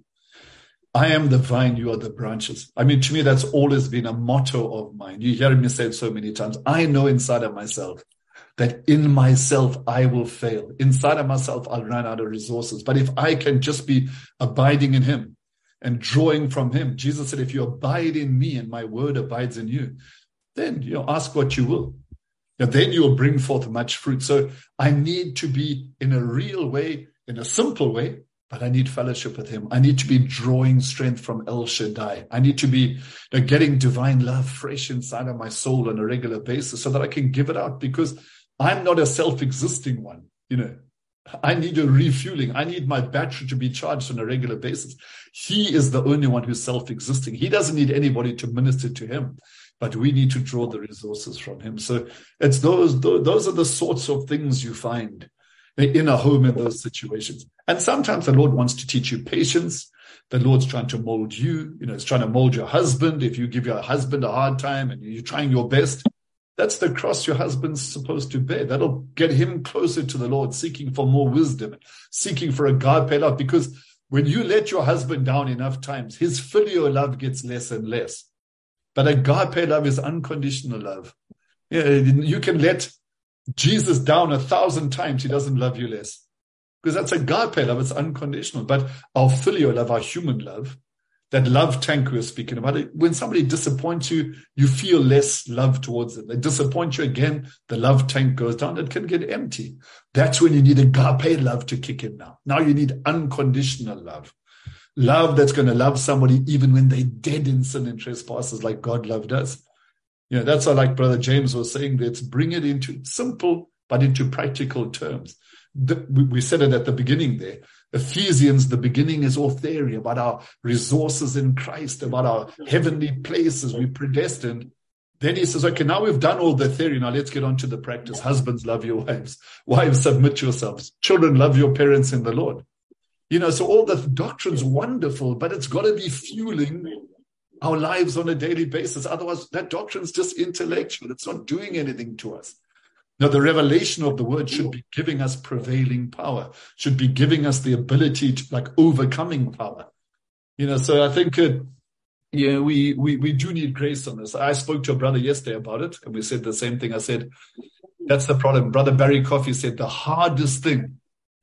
I am the vine, you are the branches. I mean, to me, that's always been a motto of mine. You hear me say it so many times. I know inside of myself that in myself, I will fail. Inside of myself, I'll run out of resources. But if I can just be abiding in him and drawing from him, Jesus said, if you abide in me and my word abides in you, then, you know, ask what you will. And then you will bring forth much fruit. So I need to be in a real way, in a simple way, but I need fellowship with him. I need to be drawing strength from El Shaddai. I need to be you know, getting divine love fresh inside of my soul on a regular basis so that I can give it out, because I'm not a self-existing one. You know, I need a refueling. I need my battery to be charged on a regular basis. He is the only one who's self-existing. He doesn't need anybody to minister to him, but we need to draw the resources from him. So it's those, those are the sorts of things you find in a home in those situations. And sometimes the Lord wants to teach you patience. The Lord's trying to mold you. You know, it's trying to mold your husband. If you give your husband a hard time and you're trying your best, that's the cross your husband's supposed to bear. That'll get him closer to the Lord, seeking for more wisdom, seeking for agape love. Because when you let your husband down enough times, his filial love gets less and less. But agape love is unconditional love. Yeah, you can let Jesus down a thousand times, he doesn't love you less. Because that's agape love, it's unconditional. But our filial love, our human love, that love tank we're speaking about, it, when somebody disappoints you, you feel less love towards them. They disappoint you again, the love tank goes down, it can get empty. That's when you need agape love to kick in now. Now you need unconditional love. Love that's going to love somebody even when they're dead in sin and trespasses like God loved us. You know, that's how, like Brother James was saying, let's bring it into simple, but into practical terms. The, we said it at the beginning there. Ephesians, the beginning is all theory about our resources in Christ, about our heavenly places we predestined. Then he says, okay, now we've done all the theory. Now let's get on to the practice. Husbands, love your wives. Wives, submit yourselves. Children, love your parents in the Lord. You know, so all the doctrine's wonderful, but it's got to be fueling our lives on a daily basis. Otherwise, that doctrine's just intellectual. It's not doing anything to us. Now, the revelation of the word should be giving us prevailing power, should be giving us the ability to, like, overcoming power. You know, so I think, uh, yeah, we, we, we do need grace on this. I spoke to a brother yesterday about it, and we said the same thing. I said, that's the problem. Brother Barry Coffey said the hardest thing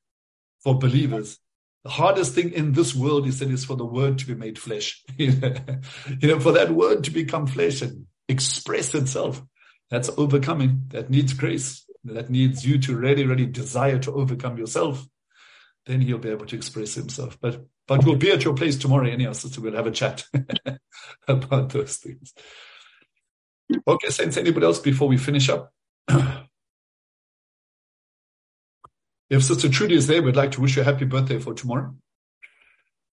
for believers, the hardest thing in this world, he said, is for the word to be made flesh. You know, for that word to become flesh and express itself. That's overcoming. That needs grace. That needs you to really, really desire to overcome yourself. Then he'll be able to express himself. But but we'll be at your place tomorrow anyhow, sister. We'll have a chat about those things. Okay, saints, anybody else before we finish up? If Sister Trudy is there, we'd like to wish you a happy birthday for tomorrow.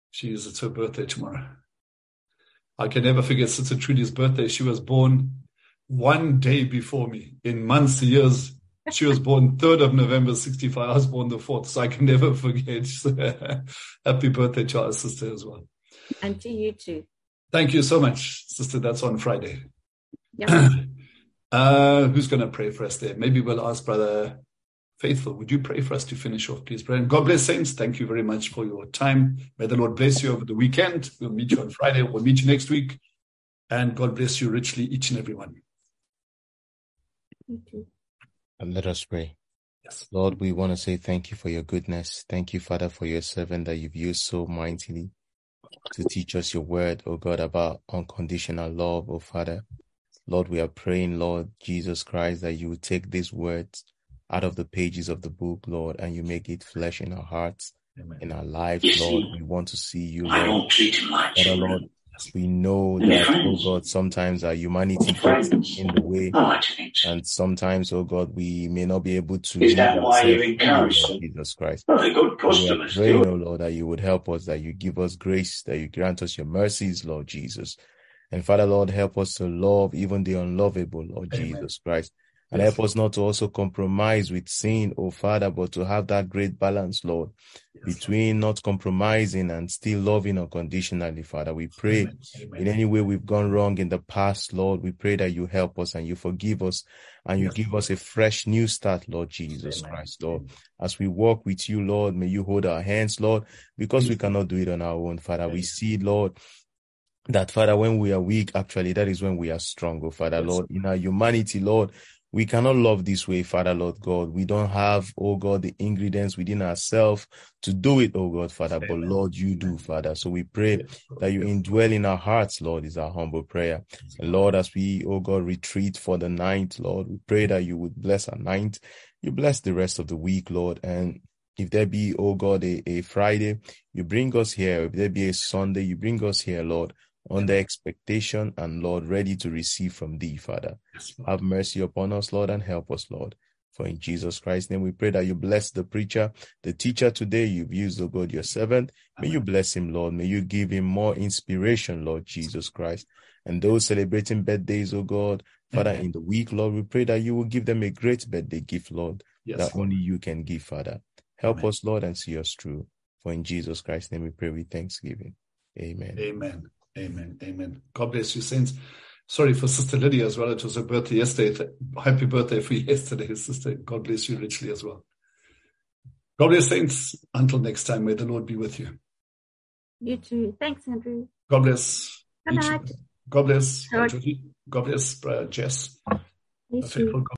She's, it's her birthday tomorrow. I can never forget Sister Trudy's birthday. She was born one day before me. In months, years, she was born third of November, sixty-five. I was born the fourth, so I can never forget. Happy birthday to our sister as well. And to you too. Thank you so much, sister. That's on Friday. Yeah. uh, who's going to pray for us there? Maybe we'll ask Brother Faithful. Would you pray for us to finish off, please, brother? God bless saints. Thank you very much for your time. May the Lord bless you over the weekend. We'll meet you on Friday. We'll meet you next week. And God bless you richly, each and every one. You too. And let us pray. Yes. Lord, we want to say thank you for your goodness. Thank you, Father, for your servant that you've used so mightily to teach us your word, oh God, about unconditional love, oh Father. Lord, we are praying, Lord Jesus Christ, that you would take these words out of the pages of the book, Lord, and you make it flesh in our hearts, Amen. In our lives, you Lord. See, we want to see you, Lord. I don't treat my Father, Lord, we know that, oh God, sometimes our humanity gets in the way, and sometimes, oh God, we may not be able to Is that why you encourage them? Jesus Christ. Well, they're good customers. We are praying, oh Lord, that you would help us, that you give us grace, that you grant us your mercies, Lord Jesus. And Father, Lord, help us to love even the unlovable, Lord Amen. Jesus Christ. And yes. help us not to also compromise with sin, oh Father, but to have that great balance, Lord, yes. between not compromising and still loving unconditionally, Father. We pray Amen. Amen. In any way we've gone wrong in the past, Lord, we pray that you help us and you forgive us and you yes. give us a fresh new start, Lord Jesus Amen. Christ, Lord. Amen. As we walk with you, Lord, may you hold our hands, Lord, because we cannot do it on our own, Father. Amen. We see, Lord, that, Father, when we are weak, actually, that is when we are strong, oh Father, yes. Lord. In our humanity, Lord, we cannot love this way, Father, Lord God. We don't have, oh God, the ingredients within ourselves to do it, oh God, Father. Amen. But Lord, you do, Father. So we pray yes. that you indwell in our hearts, Lord, is our humble prayer. And Lord, as we, oh God, retreat for the night, Lord, we pray that you would bless our night. You bless the rest of the week, Lord. And if there be, oh God, a, a Friday, you bring us here. If there be a Sunday, you bring us here, Lord, under expectation and, Lord, ready to receive from thee, Father. Yes, have mercy upon us, Lord, and help us, Lord. For in Jesus Christ's name we pray that you bless the preacher, the teacher today. You've used, oh God, your servant. May Amen. You bless him, Lord. May you give him more inspiration, Lord Jesus Christ. And those celebrating birthdays, oh God, Father, Amen. In the week, Lord, we pray that you will give them a great birthday gift, Lord, yes, that Lord. Only you can give, Father. Help Amen. Us, Lord, and see us through. For in Jesus Christ's name we pray with thanksgiving. Amen. Amen. Amen. Amen. God bless you, saints. Sorry for Sister Lydia as well. It was her birthday yesterday. Happy birthday for you yesterday, sister. God bless you richly as well. God bless, saints. Until next time, may the Lord be with you. You too. Thanks, Andrew. God bless. Good night. God bless. God bless, uh, Jess. You too.